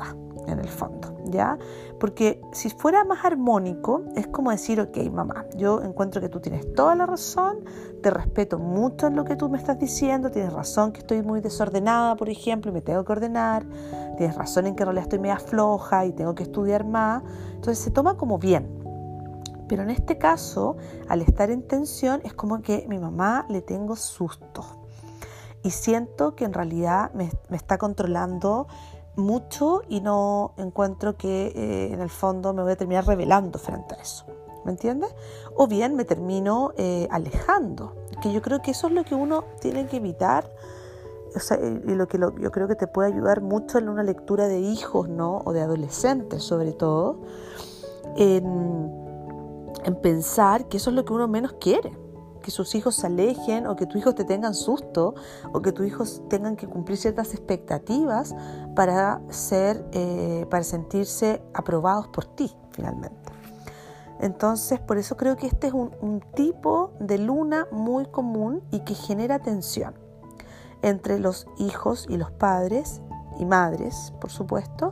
en el fondo, ¿ya? Porque si fuera más armónico, es como decir, ok, mamá, yo encuentro que tú tienes toda la razón, te respeto mucho en lo que tú me estás diciendo, tienes razón que estoy muy desordenada, por ejemplo, y me tengo que ordenar, tienes razón en que en realidad estoy media floja y tengo que estudiar más, entonces se toma como bien. Pero en este caso, al estar en tensión, es como que mi mamá le tengo susto y siento que en realidad me está controlando mucho y no encuentro que en el fondo me voy a terminar rebelando frente a eso, ¿me entiendes? O bien me termino alejando, que yo creo que eso es lo que uno tiene que evitar, o sea, y yo creo que te puede ayudar mucho en una lectura de hijos, ¿no? O de adolescentes sobre todo, en pensar que eso es lo que uno menos quiere, que sus hijos se alejen o que tus hijos te tengan susto o que tus hijos tengan que cumplir ciertas expectativas para sentirse aprobados por ti finalmente. Entonces, por eso creo que este es un tipo de luna muy común y que genera tensión entre los hijos y los padres y madres, por supuesto.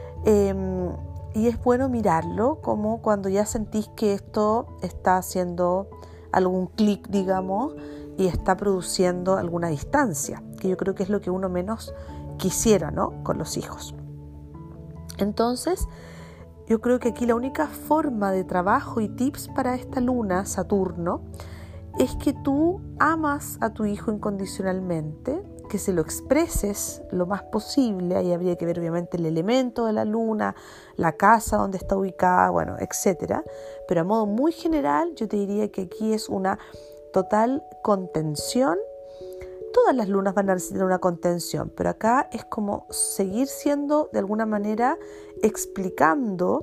Y es bueno mirarlo como cuando ya sentís que esto está haciendo algún clic, digamos, y está produciendo alguna distancia, que yo creo que es lo que uno menos quisiera, ¿no? Con los hijos. Entonces, yo creo que aquí la única forma de trabajo y tips para esta luna, Saturno, es que tú amas a tu hijo incondicionalmente, que se lo expreses lo más posible. Ahí habría que ver obviamente el elemento de la luna, la casa donde está ubicada, bueno, etcétera. Pero a modo muy general yo te diría que aquí es una total contención. Todas las lunas van a necesitar una contención, pero acá es como seguir siendo de alguna manera explicando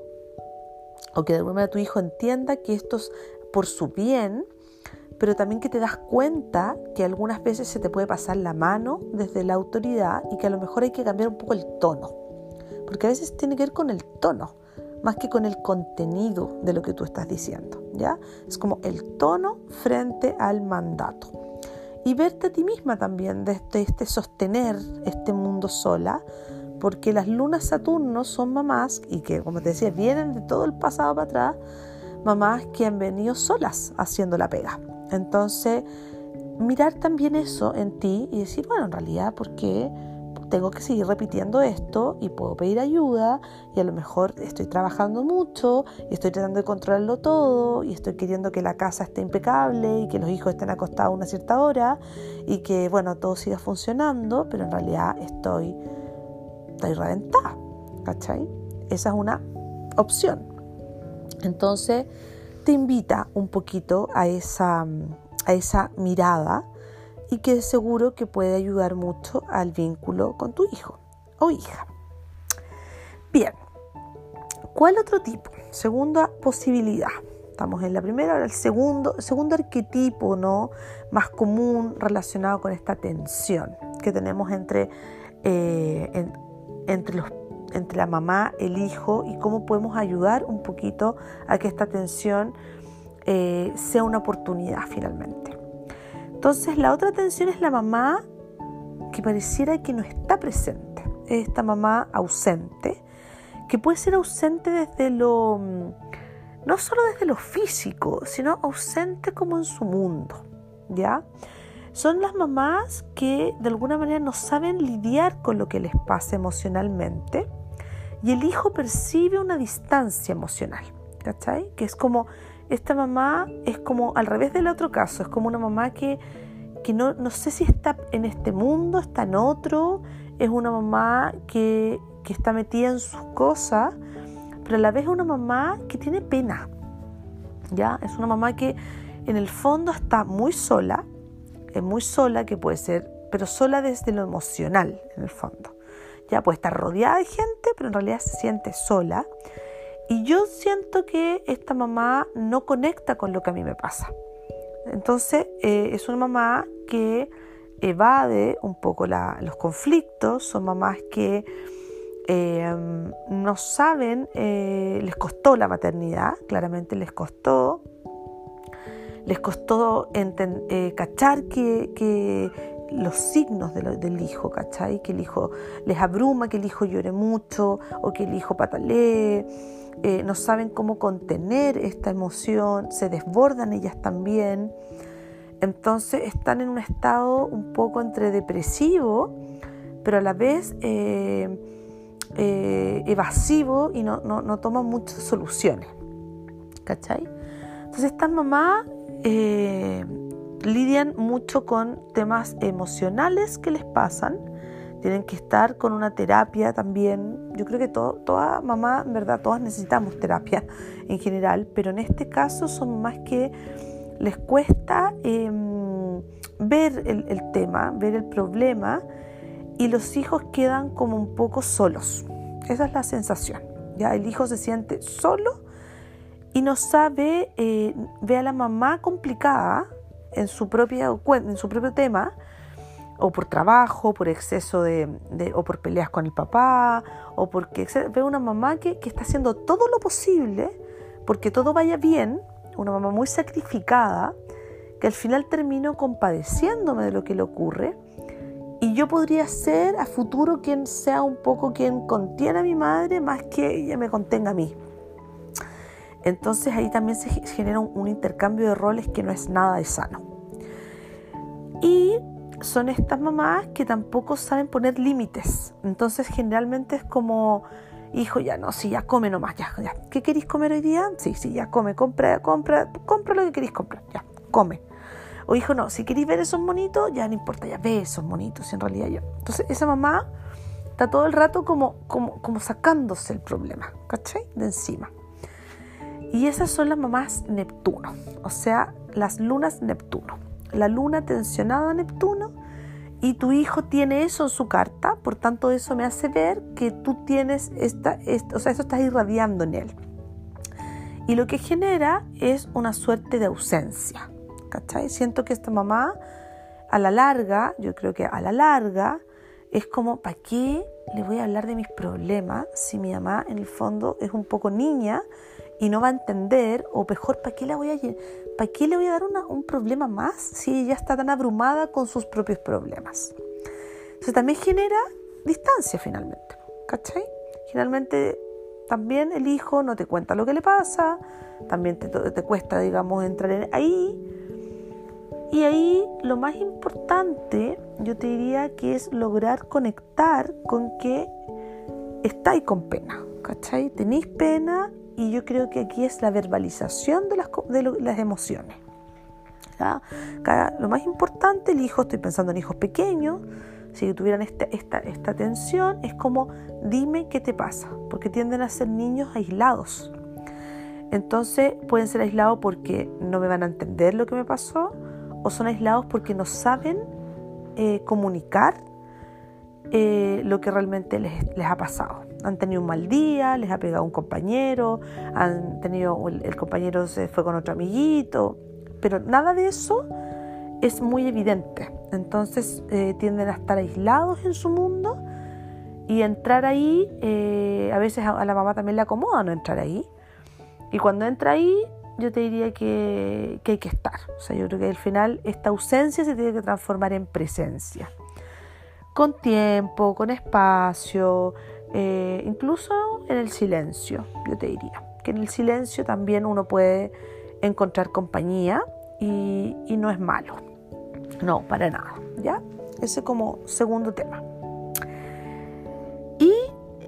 o que de alguna manera tu hijo entienda que esto es por su bien, pero también que te das cuenta que algunas veces se te puede pasar la mano desde la autoridad y que a lo mejor hay que cambiar un poco el tono, porque a veces tiene que ver con el tono más que con el contenido de lo que tú estás diciendo, ¿ya? Es como el tono frente al mandato y verte a ti misma también desde sostener este mundo sola, porque las lunas Saturno son mamás y que, como te decía, vienen de todo el pasado para atrás, mamás que han venido solas haciendo la pega. Entonces, mirar también eso en ti y decir, bueno, en realidad, ¿por qué tengo que seguir repitiendo esto? Y puedo pedir ayuda y a lo mejor estoy trabajando mucho y estoy tratando de controlarlo todo y estoy queriendo que la casa esté impecable y que los hijos estén acostados a una cierta hora y que, bueno, todo siga funcionando, pero en realidad estoy reventada, ¿cachai? Esa es una opción. Entonces, te invita un poquito a esa mirada y que seguro que puede ayudar mucho al vínculo con tu hijo o hija. Bien, ¿cuál otro tipo? Segunda posibilidad. Estamos en la primera, ahora el segundo arquetipo, ¿no? Más común relacionado con esta tensión que tenemos entre la mamá, el hijo, y cómo podemos ayudar un poquito a que esta tensión sea una oportunidad finalmente. Entonces, la otra tensión es la mamá que pareciera que no está presente. Esta mamá ausente, que puede ser ausente no solo desde lo físico, sino ausente como en su mundo, ¿ya? Son las mamás que de alguna manera no saben lidiar con lo que les pasa emocionalmente y el hijo percibe una distancia emocional, ¿cachai? Que es como, esta mamá es como al revés del otro caso, es como una mamá que no sé si está en este mundo, está en otro, es una mamá que está metida en sus cosas, pero a la vez es una mamá que tiene pena, ¿ya? Es una mamá que en el fondo está muy sola, que puede ser, pero sola desde lo emocional, en el fondo. Ya puede estar rodeada de gente, pero en realidad se siente sola. Y yo siento que esta mamá no conecta con lo que a mí me pasa. Entonces, es una mamá que evade un poco los conflictos, son mamás que no saben, les costó la maternidad, claramente les costó cachar que los signos del hijo, ¿cachai? Que el hijo les abruma, que el hijo llore mucho o que el hijo patalee, no saben cómo contener esta emoción, se desbordan ellas también. Entonces están en un estado un poco entre depresivo, pero a la vez evasivo y no toman muchas soluciones, ¿cachai? Entonces estas mamás lidian mucho con temas emocionales que les pasan, tienen que estar con una terapia también. Yo creo que toda mamá, en verdad, todas necesitamos terapia en general, pero en este caso son mamás que les cuesta ver el tema, ver el problema, y los hijos quedan como un poco solos. Esa es la sensación. Ya el hijo se siente solo y no sabe, ve a la mamá complicada en su propio tema, o por trabajo, por exceso o por peleas con el papá, o porque ve una mamá que está haciendo todo lo posible porque todo vaya bien, una mamá muy sacrificada, que al final termino compadeciéndome de lo que le ocurre, y yo podría ser a futuro quien sea un poco quien contiene a mi madre más que ella me contenga a mí. Entonces ahí también se genera un intercambio de roles que no es nada de sano. Y son estas mamás que tampoco saben poner límites. Entonces generalmente es como, hijo, ya no, sí, ya come nomás, ya. ¿Qué queréis comer hoy día? Sí, ya come, compra lo que queréis comprar, ya, come. O hijo, no, si queréis ver esos monitos, ya no importa, ya ve esos monitos, en realidad ya. Entonces esa mamá está todo el rato como sacándose el problema, ¿cachai? De encima. Y esas son las mamás Neptuno, o sea, las lunas Neptuno. La luna tensionada a Neptuno, y tu hijo tiene eso en su carta, por tanto eso me hace ver que tú tienes o sea, eso estás irradiando en él. Y lo que genera es una suerte de ausencia, ¿cachai? Siento que esta mamá, a la larga, yo creo que a la larga, es como, ¿para qué le voy a hablar de mis problemas si mi mamá en el fondo es un poco niña y no va a entender? O mejor, ¿para qué le voy a dar un problema más si ella está tan abrumada con sus propios problemas? Eso también genera distancia finalmente, ¿cachai? Finalmente también el hijo no te cuenta lo que le pasa, también te cuesta, digamos, entrar ahí. Y ahí lo más importante, yo te diría que es lograr conectar con que estáis con pena, ¿cachai? Tenéis pena. Y yo creo que aquí es la verbalización de las emociones. ¿Ya? Lo más importante, estoy pensando en hijos pequeños, si tuvieran esta tensión, es como, dime qué te pasa, porque tienden a ser niños aislados. Entonces pueden ser aislados porque no me van a entender lo que me pasó, o son aislados porque no saben comunicar lo que realmente les ha pasado. Han tenido un mal día, les ha pegado un compañero, el compañero se fue con otro amiguito, pero nada de eso es muy evidente. Entonces tienden a estar aislados en su mundo, y entrar ahí, a veces a la mamá también le acomoda no entrar ahí, y cuando entra ahí yo te diría que hay que estar. O sea, yo creo que al final esta ausencia se tiene que transformar en presencia, con tiempo, con espacio, incluso en el silencio. Yo te diría que en el silencio también uno puede encontrar compañía, y no es malo, no, para nada, ¿ya? Ese como segundo tema. Y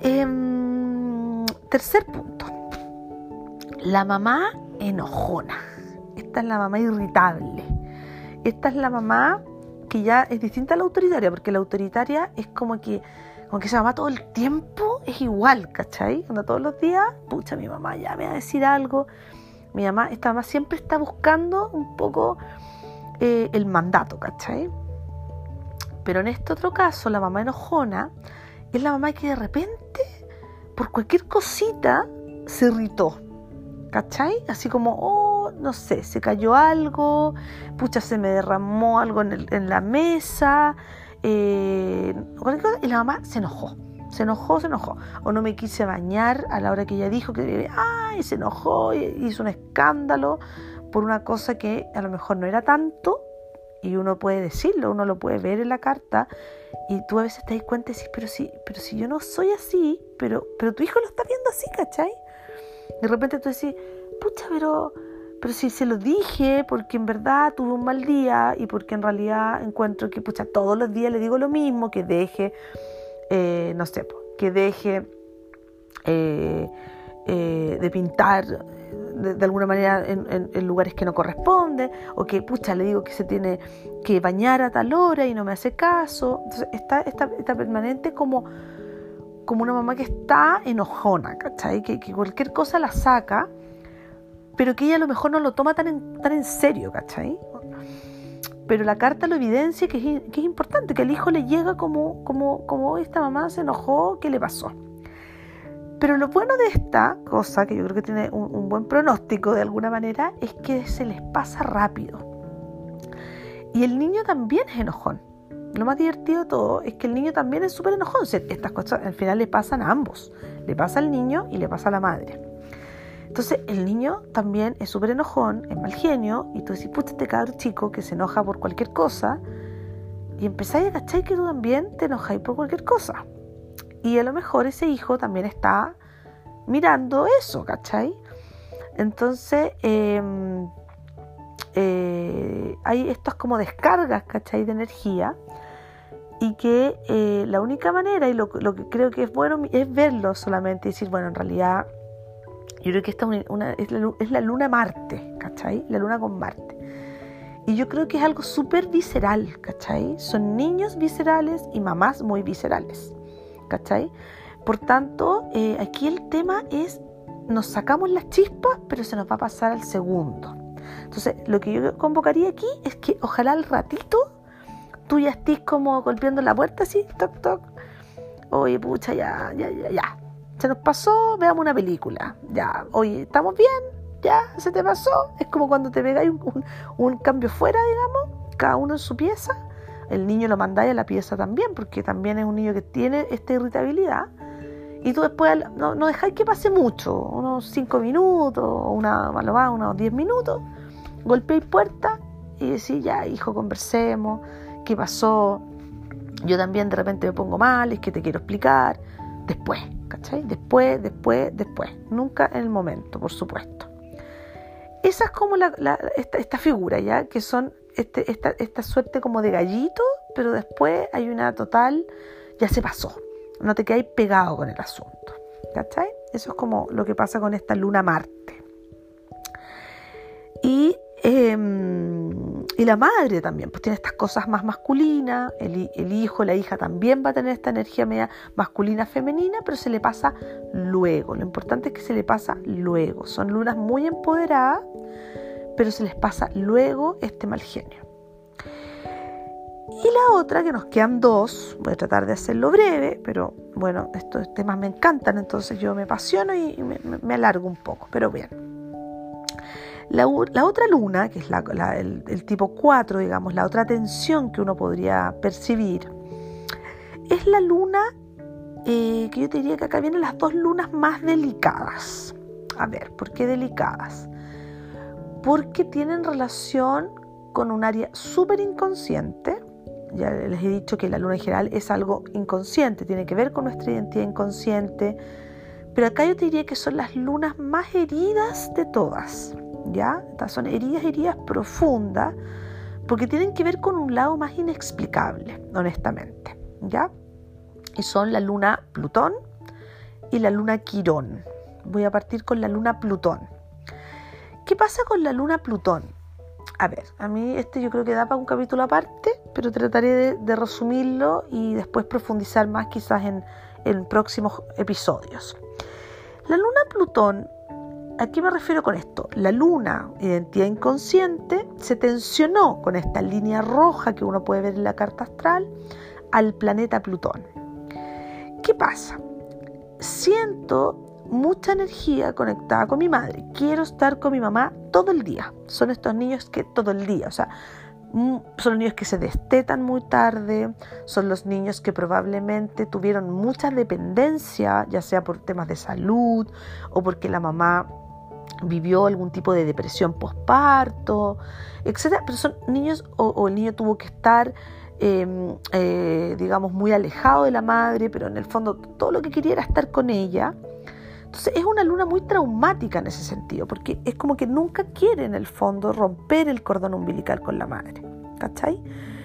tercer punto, la mamá enojona. Esta es la mamá irritable. Esta es la mamá que ya es distinta a la autoritaria, porque la autoritaria es como que esa mamá todo el tiempo es igual, ¿cachai? Cuando todos los días, pucha, mi mamá ya me va a decir algo. Esta mamá siempre está buscando un poco el mandato, ¿cachai? Pero en este otro caso, la mamá enojona es la mamá que de repente, por cualquier cosita, se irritó, ¿cachai? Así como, no sé, se cayó algo, pucha, se me derramó algo en la mesa, y la mamá se enojó. O no me quise bañar a la hora que ella dijo que, se enojó y hizo un escándalo por una cosa que a lo mejor no era tanto, Y uno puede decirlo, uno lo puede ver en la carta, y tú a veces te das cuenta y dices, pero si yo no soy así, pero tu hijo lo está viendo así, ¿cachai? De repente tú decís, pucha, pero si se lo dije, porque en verdad tuve un mal día, y porque en realidad encuentro que, pucha, todos los días le digo lo mismo, que deje, no sé, que deje de pintar de alguna manera en lugares que no corresponde, o que, pucha, le digo que se tiene que bañar a tal hora y no me hace caso. Entonces está permanente como una mamá que está enojona, ¿cachai? Que cualquier cosa la saca, pero que ella a lo mejor no lo toma tan en serio, ¿cachai? Pero la carta lo evidencia, que es importante, que al hijo le llega como esta mamá se enojó, ¿qué le pasó? Pero lo bueno de esta cosa, que yo creo que tiene un buen pronóstico de alguna manera, es que se les pasa rápido. Y el niño también es enojón. Lo más divertido de todo es que el niño también es súper enojón. Estas cosas al final le pasan a ambos. Le pasa al niño y le pasa a la madre. Entonces el niño también es súper enojón, es mal genio, y tú decís, pucha, este cabrón chico que se enoja por cualquier cosa, y empezáis a cachar que tú también te enojáis por cualquier cosa. Y a lo mejor ese hijo también está mirando eso, ¿cachai? Entonces hay estas como descargas, ¿cachai? De energía, y que la única manera, y lo que creo que es bueno, es verlo solamente y decir, bueno, en realidad yo creo que esta es la luna Marte, ¿cachai? La luna con Marte. Y yo creo que es algo súper visceral, ¿cachai? Son niños viscerales y mamás muy viscerales, ¿cachai? Por tanto, aquí el tema es, nos sacamos las chispas, pero se nos va a pasar al segundo. Entonces, lo que yo convocaría aquí es que ojalá al ratito tú ya estés como golpeando la puerta así, toc, toc. Oye, pucha, ya. Se nos pasó, veamos una película. Ya, oye, ¿estamos bien? Ya, se te pasó. Es como cuando te pegáis un cambio fuera, digamos, cada uno en su pieza. El niño lo mandáis a la pieza también, porque también es un niño que tiene esta irritabilidad. Y tú después no dejáis que pase mucho, unos 5 minutos, unos 10 minutos. Golpeáis puerta y decís, ya, hijo, conversemos. ¿Qué pasó? Yo también de repente me pongo mal, es que te quiero explicar. Después, ¿cachai? Después. Nunca en el momento, por supuesto. Esa es como esta figura, ¿ya? Que son esta suerte como de gallito, pero después hay una total, ya se pasó. No te quedáis pegado con el asunto, ¿cachai? Eso es como lo que pasa con esta luna Marte. Y la madre también, pues tiene estas cosas más masculinas, el hijo, la hija también va a tener esta energía media masculina, femenina, pero se le pasa luego. Lo importante es que se le pasa luego. Son lunas muy empoderadas, pero se les pasa luego este mal genio. Y la otra, que nos quedan 2, voy a tratar de hacerlo breve, pero bueno, estos temas me encantan, entonces yo me apasiono y me alargo un poco, pero bien. La otra luna, que es el tipo 4, digamos, la otra tensión que uno podría percibir, es la luna que yo te diría que acá vienen las 2 lunas más delicadas. A ver, ¿por qué delicadas? Porque tienen relación con un área súper inconsciente. Ya les he dicho que la luna en general es algo inconsciente, tiene que ver con nuestra identidad inconsciente, pero acá yo te diría que son las lunas más heridas de todas, ¿ya? Estas son heridas profundas, porque tienen que ver con un lado más inexplicable, honestamente, ¿ya? Y son la luna Plutón y la luna Quirón. Voy a partir con la luna Plutón. ¿Qué pasa con la luna Plutón? A ver, a mí yo creo que da para un capítulo aparte, pero trataré de resumirlo y después profundizar más quizás en próximos episodios. La luna Plutón, ¿a qué me refiero con esto? La luna, identidad inconsciente, se tensionó con esta línea roja que uno puede ver en la carta astral al planeta Plutón. ¿Qué pasa? Siento mucha energía conectada con mi madre. Quiero estar con mi mamá todo el día. Son estos niños que todo el día, o sea, son los niños que se destetan muy tarde, son los niños que probablemente tuvieron mucha dependencia, ya sea por temas de salud o porque la mamá vivió algún tipo de depresión posparto, etcétera. Pero son niños, o el niño tuvo que estar, digamos, muy alejado de la madre, pero en el fondo todo lo que quería era estar con ella. Entonces es una luna muy traumática en ese sentido, porque es como que nunca quiere en el fondo romper el cordón umbilical con la madre, ¿cachai?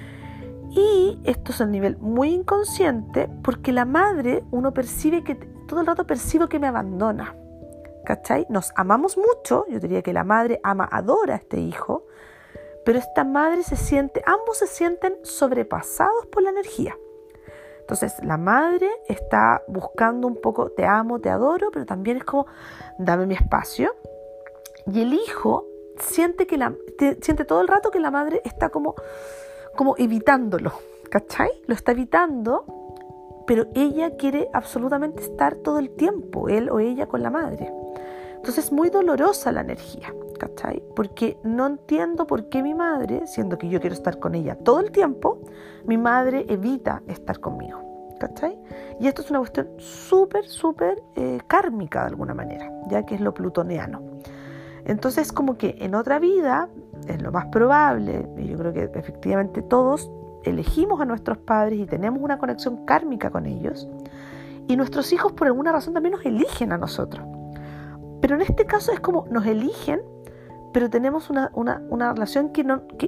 Y esto es a nivel muy inconsciente, porque la madre, uno percibe que, todo el rato percibo que me abandona, ¿cachai? Nos amamos mucho, yo diría que la madre adora a este hijo, pero esta madre ambos se sienten sobrepasados por la energía. Entonces la madre está buscando un poco, te amo, te adoro, pero también es como, dame mi espacio. Y el hijo siente todo el rato que la madre está como evitándolo, ¿cachai? Lo está evitando, pero ella quiere absolutamente estar todo el tiempo, él o ella, con la madre. Entonces es muy dolorosa la energía, ¿cachai? Porque no entiendo por qué mi madre, siendo que yo quiero estar con ella todo el tiempo, mi madre evita estar conmigo, ¿cachai? Y esto es una cuestión súper kármica de alguna manera, ya que es lo plutoniano. Entonces como que en otra vida, es lo más probable, y yo creo que efectivamente todos elegimos a nuestros padres y tenemos una conexión kármica con ellos, y nuestros hijos por alguna razón también nos eligen a nosotros. Pero en este caso es como nos eligen, pero tenemos una relación que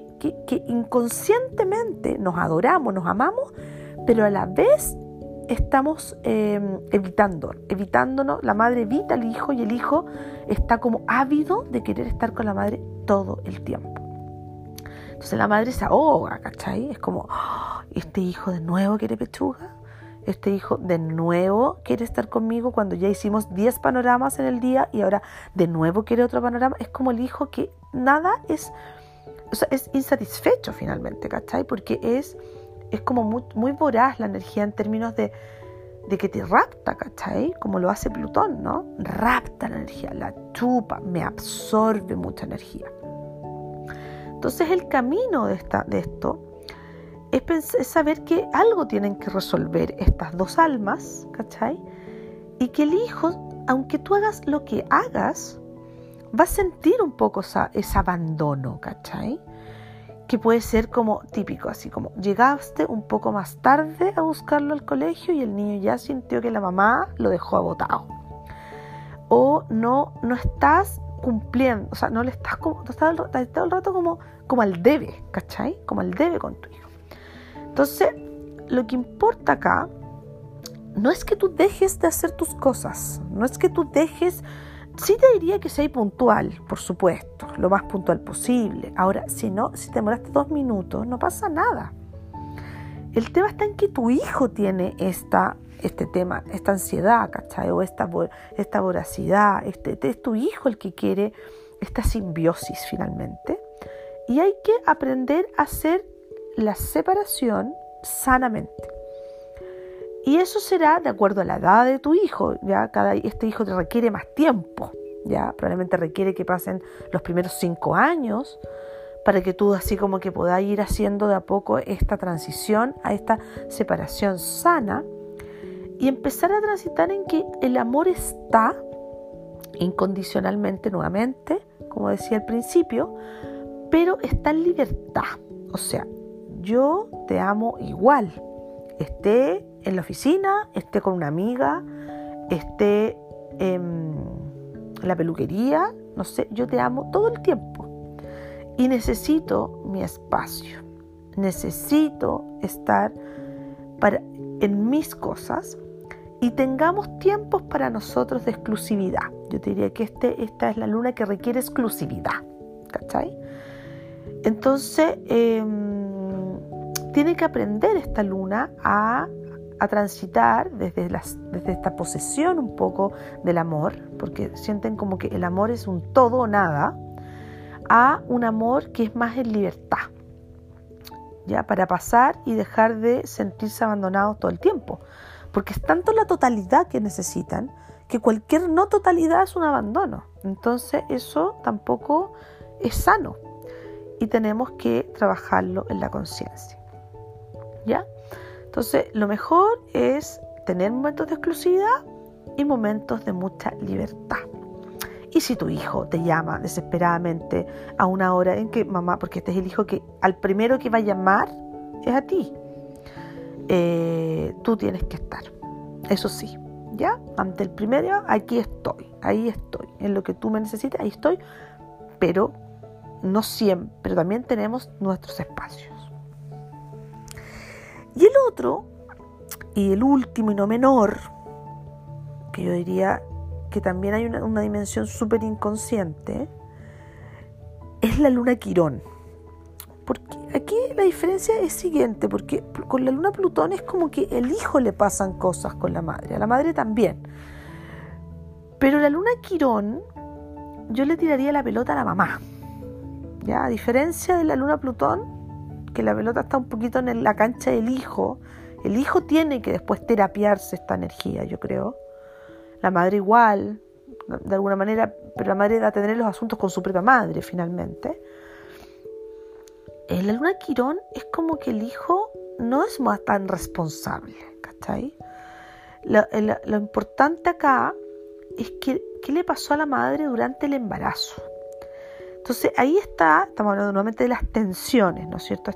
inconscientemente nos adoramos, nos amamos, pero a la vez estamos evitándonos. La madre evita al hijo y el hijo está como ávido de querer estar con la madre todo el tiempo. Entonces la madre se ahoga, ¿cachai? Es como, este hijo de nuevo quiere pechuga, este hijo de nuevo quiere estar conmigo cuando ya hicimos 10 panoramas en el día y ahora de nuevo quiere otro panorama. Es como el hijo que nada es insatisfecho finalmente, ¿cachai? Porque es como muy voraz la energía en términos de que te rapta, ¿cachai? Como lo hace Plutón, ¿no? Rapta la energía, la chupa, me absorbe mucha energía. Entonces el camino de esto es saber que algo tienen que resolver estas dos almas, ¿cachai? Y que el hijo, aunque tú hagas lo que hagas, va a sentir un poco ese abandono, ¿cachai? Que puede ser como típico, así como llegaste un poco más tarde a buscarlo al colegio y el niño ya sintió que la mamá lo dejó agotado. O no estás cumpliendo, o sea, no estás todo el rato como al debe, ¿cachai? Como al debe con tu hijo. Entonces, lo que importa acá no es que tú dejes de hacer tus cosas, no es que tú dejes. Sí te diría que seas puntual, por supuesto, lo más puntual posible. Ahora, si te demoraste 2 minutos, no pasa nada. El tema está en que tu hijo tiene este tema, esta ansiedad, ¿cachai? O esta voracidad. Es tu hijo el que quiere esta simbiosis finalmente. Y hay que aprender a hacer la separación sanamente. Y eso será de acuerdo a la edad de tu hijo, ¿ya? Este hijo te requiere más tiempo, ¿ya? Probablemente requiere que pasen los primeros 5 años para que tú así como que puedas ir haciendo de a poco esta transición a esta separación sana y empezar a transitar en que el amor está incondicionalmente nuevamente, como decía al principio, pero está en libertad. O sea, yo te amo igual, esté en la oficina, esté con una amiga, esté en la peluquería, no sé, yo te amo todo el tiempo y necesito mi espacio, necesito estar en mis cosas y tengamos tiempos para nosotros de exclusividad. Yo te diría que esta es la luna que requiere exclusividad, ¿cachai? Entonces tiene que aprender esta luna a transitar desde esta posesión un poco del amor, porque sienten como que el amor es un todo o nada, a un amor que es más en libertad, ya, para pasar y dejar de sentirse abandonados todo el tiempo, porque es tanto la totalidad que necesitan que cualquier no totalidad es un abandono. Entonces eso tampoco es sano y tenemos que trabajarlo en la conciencia, ¿ya? Entonces, lo mejor es tener momentos de exclusividad y momentos de mucha libertad. Y si tu hijo te llama desesperadamente a una hora en que mamá, porque este es el hijo que al primero que va a llamar es a ti, tú tienes que estar. Eso sí, ¿ya? Ante el primero, aquí estoy, ahí estoy. En lo que tú me necesites, ahí estoy. Pero no siempre, pero también tenemos nuestros espacios. Y el otro, y el último y no menor, que yo diría que también hay una dimensión súper inconsciente, es la luna Quirón. Porque aquí la diferencia es siguiente, porque con la luna Plutón es como que el hijo le pasan cosas con la madre, a la madre también. Pero la luna Quirón, yo le tiraría la pelota a la mamá. ¿Ya? A diferencia de la luna Plutón, que la pelota está un poquito en la cancha del hijo, el hijo tiene que después terapiarse esta energía, yo creo. La madre igual, de alguna manera, pero la madre va a tener los asuntos con su propia madre finalmente. En la luna Quirón es como que el hijo no es más tan responsable, ¿cachai? Lo importante acá es que qué le pasó a la madre durante el embarazo. Entonces ahí estamos hablando nuevamente de las tensiones, ¿no es cierto?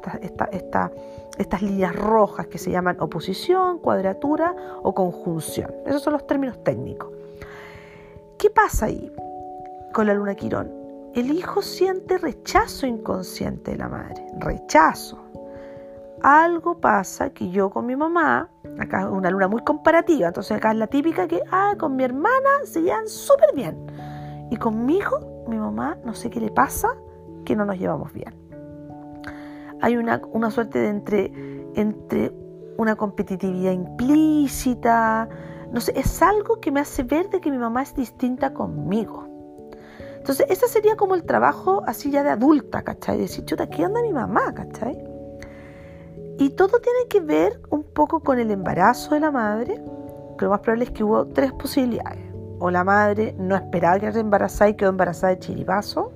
Estas líneas rojas que se llaman oposición, cuadratura o conjunción. Esos son los términos técnicos. ¿Qué pasa ahí con la luna Quirón? El hijo siente rechazo inconsciente de la madre, rechazo. Algo pasa que yo con mi mamá, acá es una luna muy comparativa, entonces acá es la típica que con mi hermana se llevan súper bien. Y conmigo, mi mamá, no sé qué le pasa, que no nos llevamos bien. Hay una suerte de entre una competitividad implícita, no sé, es algo que me hace ver de que mi mamá es distinta conmigo. Entonces, ese sería como el trabajo así ya de adulta, ¿cachai? Decir, chuta, ¿qué onda mi mamá, cachai? Y todo tiene que ver un poco con el embarazo de la madre, que lo más probable es que hubo 3 posibilidades. O la madre no esperaba que se embarazara y quedó embarazada de chiripazo.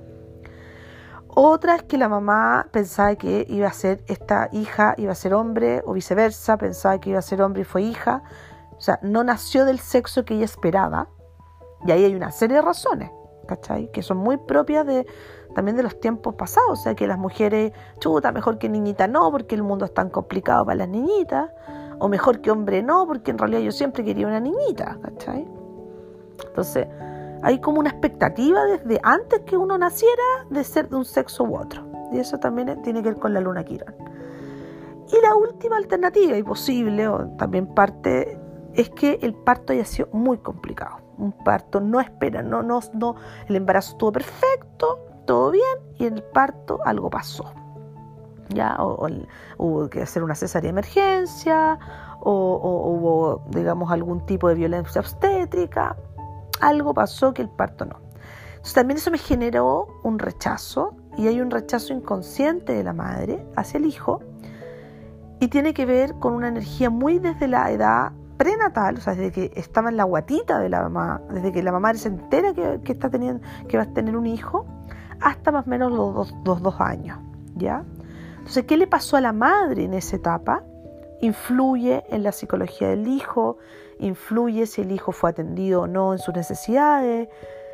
Otra es que la mamá pensaba que iba a ser esta hija, iba a ser hombre, o viceversa, pensaba que iba a ser hombre y fue hija. O sea, no nació del sexo que ella esperaba. Y ahí hay una serie de razones, ¿cachai? Que son muy propias también de los tiempos pasados. O sea, que las mujeres, chuta, mejor que niñita no, porque el mundo es tan complicado para las niñitas. O mejor que hombre no, porque en realidad yo siempre quería una niñita, ¿cachai? Entonces, hay como una expectativa desde antes que uno naciera de ser de un sexo u otro. Y eso también tiene que ver con la luna Quirón. Y la última alternativa, y posible, o también parte, es que el parto haya sido muy complicado. Un parto no espera, no, el embarazo estuvo perfecto, todo bien, y en el parto algo pasó. ¿Ya? O hubo que hacer una cesárea de emergencia, o hubo, digamos, algún tipo de violencia obstétrica. Algo pasó que el parto no. Entonces, también eso me generó un rechazo, y hay un rechazo inconsciente de la madre hacia el hijo, y tiene que ver con una energía muy desde la edad prenatal, o sea, desde que estaba en la guatita de la mamá, desde que la mamá se entera que va a tener un hijo, hasta más o menos los 2 años, ¿ya? Entonces, ¿qué le pasó a la madre en esa etapa? Influye en la psicología del hijo, influye si el hijo fue atendido o no en sus necesidades.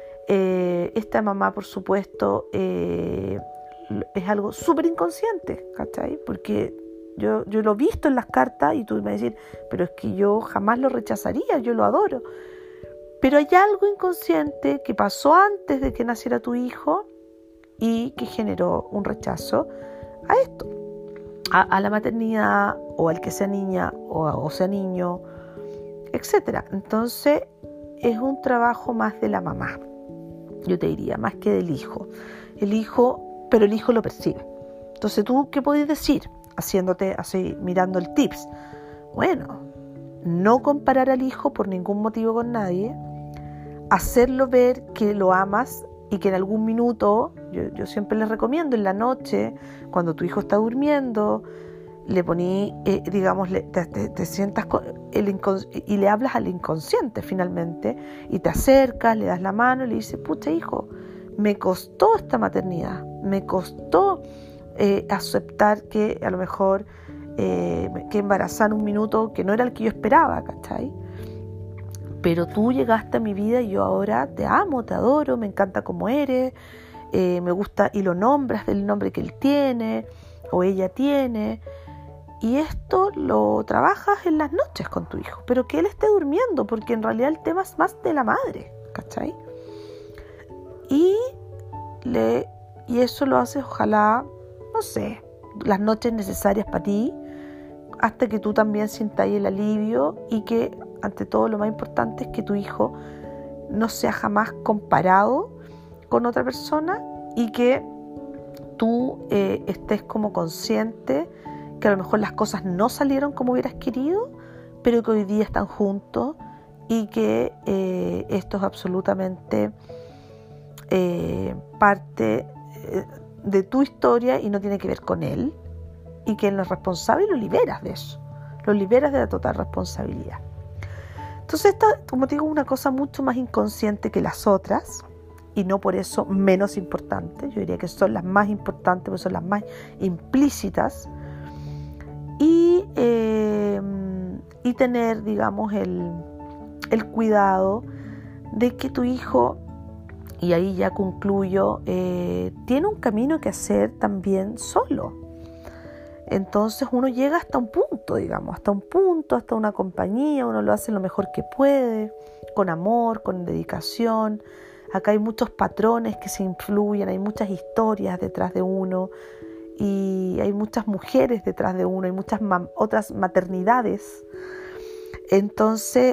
Esta mamá, por supuesto, es algo súper inconsciente, ¿cachai? Porque yo lo he visto en las cartas y tú me vas a decir, pero es que yo jamás lo rechazaría, yo lo adoro. Pero hay algo inconsciente que pasó antes de que naciera tu hijo y que generó un rechazo a esto, a la maternidad, o al que sea niña o sea niño, etcétera. Entonces es un trabajo más de la mamá, yo te diría, más que del hijo. Pero el hijo lo percibe. Entonces, ¿tú qué podés decir? Haciéndote así, mirando el tips. Bueno, no comparar al hijo por ningún motivo con nadie, hacerlo ver que lo amas y que en algún minuto, yo siempre les recomiendo en la noche, cuando tu hijo está durmiendo, le poní, te sientas y le hablas al inconsciente finalmente, y te acercas, le das la mano y le dices, pucha hijo, me costó esta maternidad, me costó aceptar que a lo mejor que embarazar un minuto que no era el que yo esperaba, ¿cachai? pero tú llegaste a mi vida y yo ahora te amo, te adoro, me encanta cómo eres, me gusta, y lo nombras del nombre que él tiene o ella tiene. Y esto lo trabajas en las noches con tu hijo, pero que él esté durmiendo, porque en realidad el tema es más de la madre, ¿cachai? Y eso lo haces, ojalá, no sé, las noches necesarias para ti, hasta que tú también sientas el alivio, y que ante todo lo más importante es que tu hijo no sea jamás comparado con otra persona, y que tú estés como consciente que a lo mejor las cosas no salieron como hubieras querido, pero que hoy día están juntos, y que esto es absolutamente parte de tu historia y no tiene que ver con él, y que él no es responsable, y lo liberas de eso, lo liberas de la total responsabilidad. Entonces esta, como te digo, es una cosa mucho más inconsciente que las otras, y no por eso menos importante. Yo diría que son las más importantes, porque son las más implícitas, y tener, digamos, el cuidado de que tu hijo, y ahí ya concluyo, tiene un camino que hacer también solo. Entonces uno llega hasta un punto, digamos, hasta una compañía, uno lo hace lo mejor que puede, con amor, con dedicación. Acá hay muchos patrones que se influyen, hay muchas historias detrás de uno, y hay muchas mujeres detrás de uno, hay muchas otras maternidades. Entonces,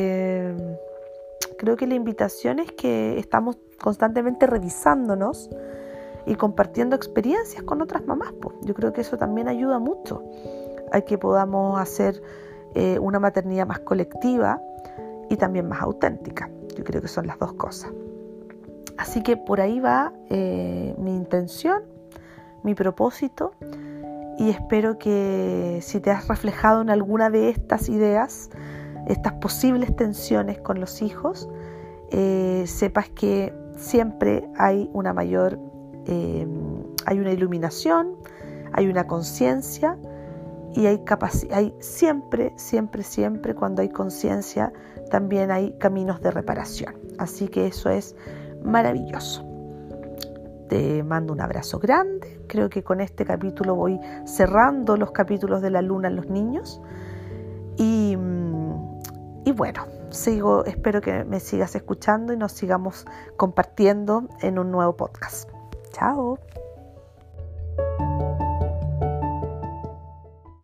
creo que la invitación es que estamos constantemente revisándonos y compartiendo experiencias con otras mamás. Yo creo que eso también ayuda mucho a que podamos hacer una maternidad más colectiva y también más auténtica. Yo creo que son las dos cosas. Así que por ahí va mi intención, mi propósito, y espero que si te has reflejado en alguna de estas ideas, estas posibles tensiones con los hijos, sepas que siempre hay una mayor, hay una iluminación, hay una conciencia, y hay siempre, cuando hay conciencia, también hay caminos de reparación. Así que eso es maravilloso. Te mando un abrazo grande. Creo que con este capítulo voy cerrando los capítulos de la luna en los niños. Y bueno, espero que me sigas escuchando y nos sigamos compartiendo en un nuevo podcast. Chao.